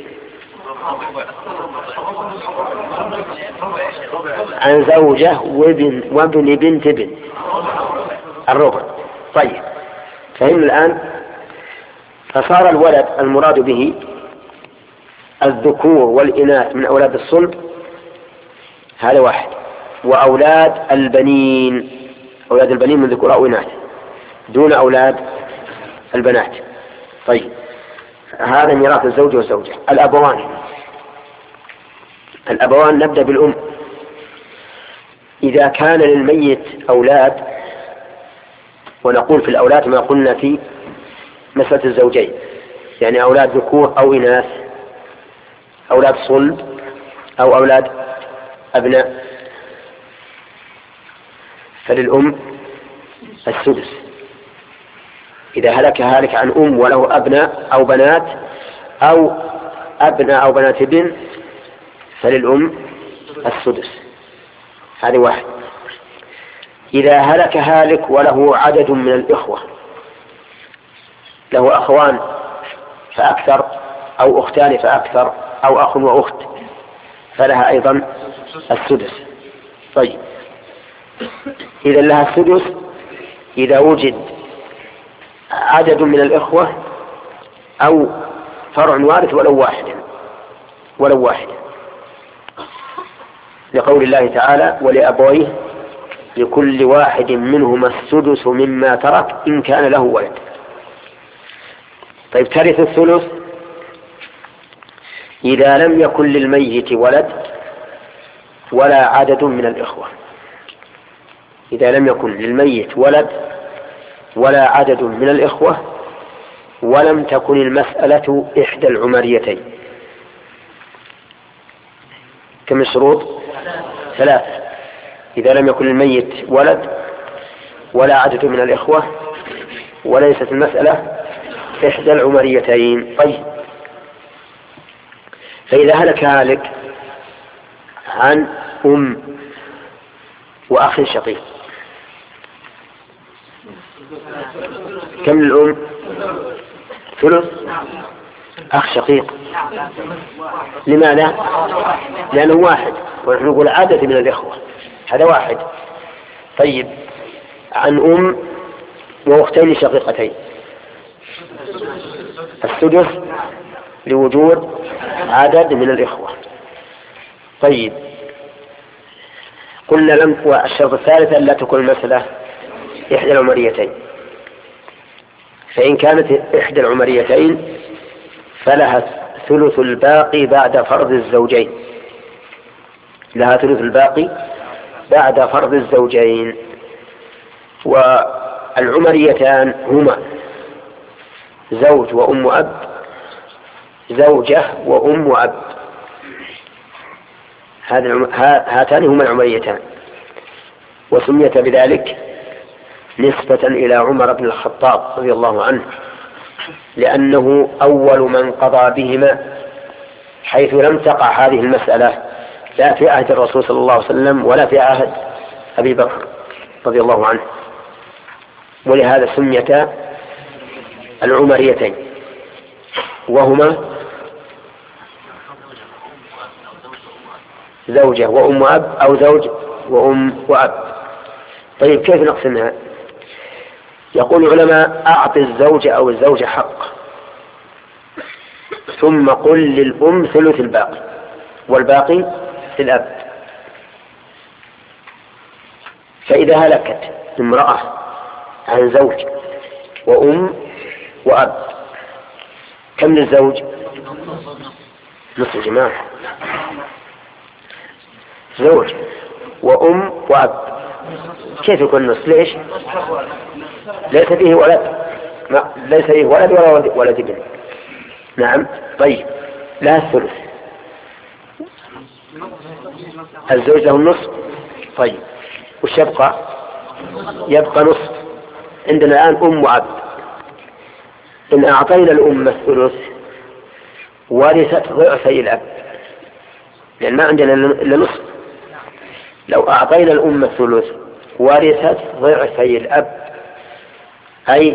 عن زوجة وابن بنت ابن الربع. طيب فهم الآن. فصار الولد المراد به الذكور والإناث من أولاد الصلب، هذا واحد. وأولاد البنين، أولاد البنين من ذكور أو إناث دون أولاد البنات. طيب هذا ميراث الزوج والزوجة. الأبوان نبدأ بالأم. إذا كان للميت أولاد، ونقول في الأولاد ما قلنا في مسألة الزوجين، يعني أولاد ذكور أو إناث، أولاد صلب أو أولاد أبناء، فللأم السدس. إذا هلك هالك عن أم وله أبناء أو بنات أو أبناء أو بنات ابن فللأم السدس. هذه واحد. إذا هلك هالك وله عدد من الإخوة، له أخوان فأكثر أو أختان فأكثر أو أخ وأخت، فلها أيضا السدس. طيب إذا لها السدس إذا وجد عدد من الإخوة أو فرع وارث ولو واحد، لقول الله تعالى: ولأبويه لكل واحد منهما السدس مما ترك إن كان له ولد. طيب ترث الثلث إذا لم يكن للميت ولد ولا عدد من الإخوة. إذا لم يكن للميت ولد ولا عدد من الإخوة ولم تكن المسألة إحدى العمريتين. كم الشروط؟ 3. إذا لم يكن للميت ولد ولا عدد من الإخوة وليست المسألة إحدى العمريتين. طيب فإذا هلك هالك عن أم وأخ شقيق، كم للأم؟ ثلث. أخ شقيق لماذا؟ لأنه واحد، ونحن نقول عدد من الإخوة، هذا واحد. طيب عن أم وأختين شقيقتين السدس لوجود عدد من الإخوة. طيب قلنا والشرط الثالث أن لا تكون المسألة إحدى العمريتين، فإن كانت إحدى العمريتين فلها ثلث الباقي بعد فرض الزوجين. لها ثلث الباقي بعد فرض الزوجين. والعمريتان هما زوج وأم وأب، زوجة وأم وأب، هاتان هما العمريتان، وسميت بذلك نسبة إلى عمر بن الخطاب رضي الله عنه، لأنه أول من قضى بهما، حيث لم تقع هذه المسألة لا في عهد الرسول صلى الله عليه وسلم ولا في عهد أبي بكر رضي الله عنه، ولهذا سميتا العمريتين، وهما زوجة وأم وأب أو زوج وأم وأب. طيب كيف نقسمها؟ يقول العلماء: أعط الزوجة أو الزوجة حق، ثم قل للأم ثلث الباقي والباقي للأب. فإذا هلكت امرأة عن زوج وأم وأب، كم للزوج؟ نصف جماعة. زوج وأم وأب كيف يكون نصف؟ ليش؟ ليس فيه ولد، ليس فيه ولد ولا ولد ابن. نعم. طيب لها الثلث، الزوج له النصف. طيب وش يبقى؟ يبقى نصف. عندنا الآن أم وأب، إن أعطينا الأم الثلث ورثت ضعفي الأب، لأن ما عندنا إلا نصف. لو أعطينا الأم الثلث ورثت ضعفي الأب، أي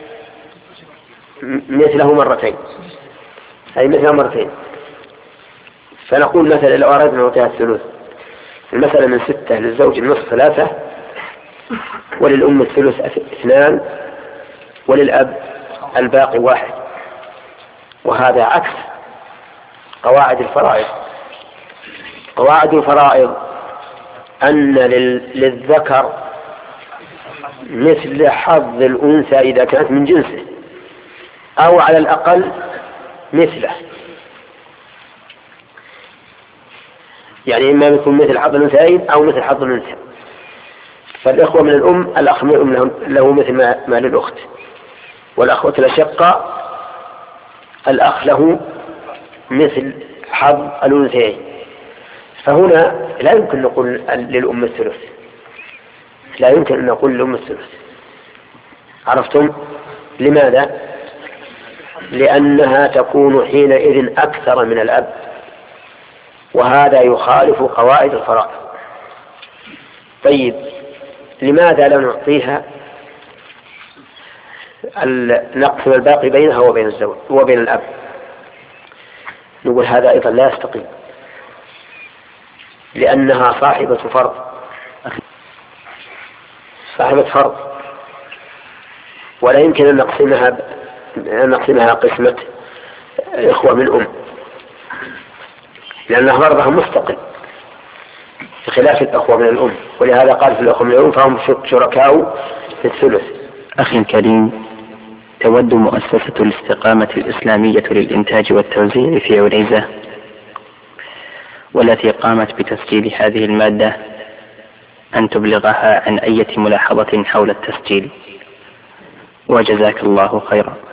مثله مرتين، أي مثله مرتين. فنقول مثلا لو أردنا نعطيها الثلث، المسألة من 6 للزوج النصف 3، وللأم الثلث 2، وللأب الباقي 1. وهذا عكس قواعد الفرائض. قواعد الفرائض أن للذكر مثل حظ الأنثى إذا كانت من جنسه، أو على الأقل مثله، يعني إما يكون مثل حظ الأنثيين أو مثل حظ الأنثى. فالإخوة من الأم، الأخ من الأم له مثل ما للأخت، والأخوة الأشقة الأخ له مثل حظ الأنثيين. فهنا لا يمكن نقول للأم الثلث، لا يمكن أن نقول للأم الثلث. عرفتم؟ لماذا؟ لأنها تكون حينئذ أكثر من الأب، وهذا يخالف قواعد الفرائض. طيب، لماذا لا نعطيها نقسم الباقي بينها وبين الزوج وبين الأب؟ نقول هذا أيضا لا يستقيم، لأنها صاحبة فرض، ولا يمكن أن نقسمها قسمة إخوة من أم، لأن فرضها مستقل بخلاف الأخوة من الأم. ولهذا قال في الأخوة من الأم فهم شركاء في الثلث. أخي الكريم، تود مؤسسة الاستقامة الإسلامية للإنتاج والتوزيع في عنيزة، والتي قامت بتسجيل هذه المادة، أن تبلغها عن أي ملاحظة حول التسجيل، وجزاك الله خيرا.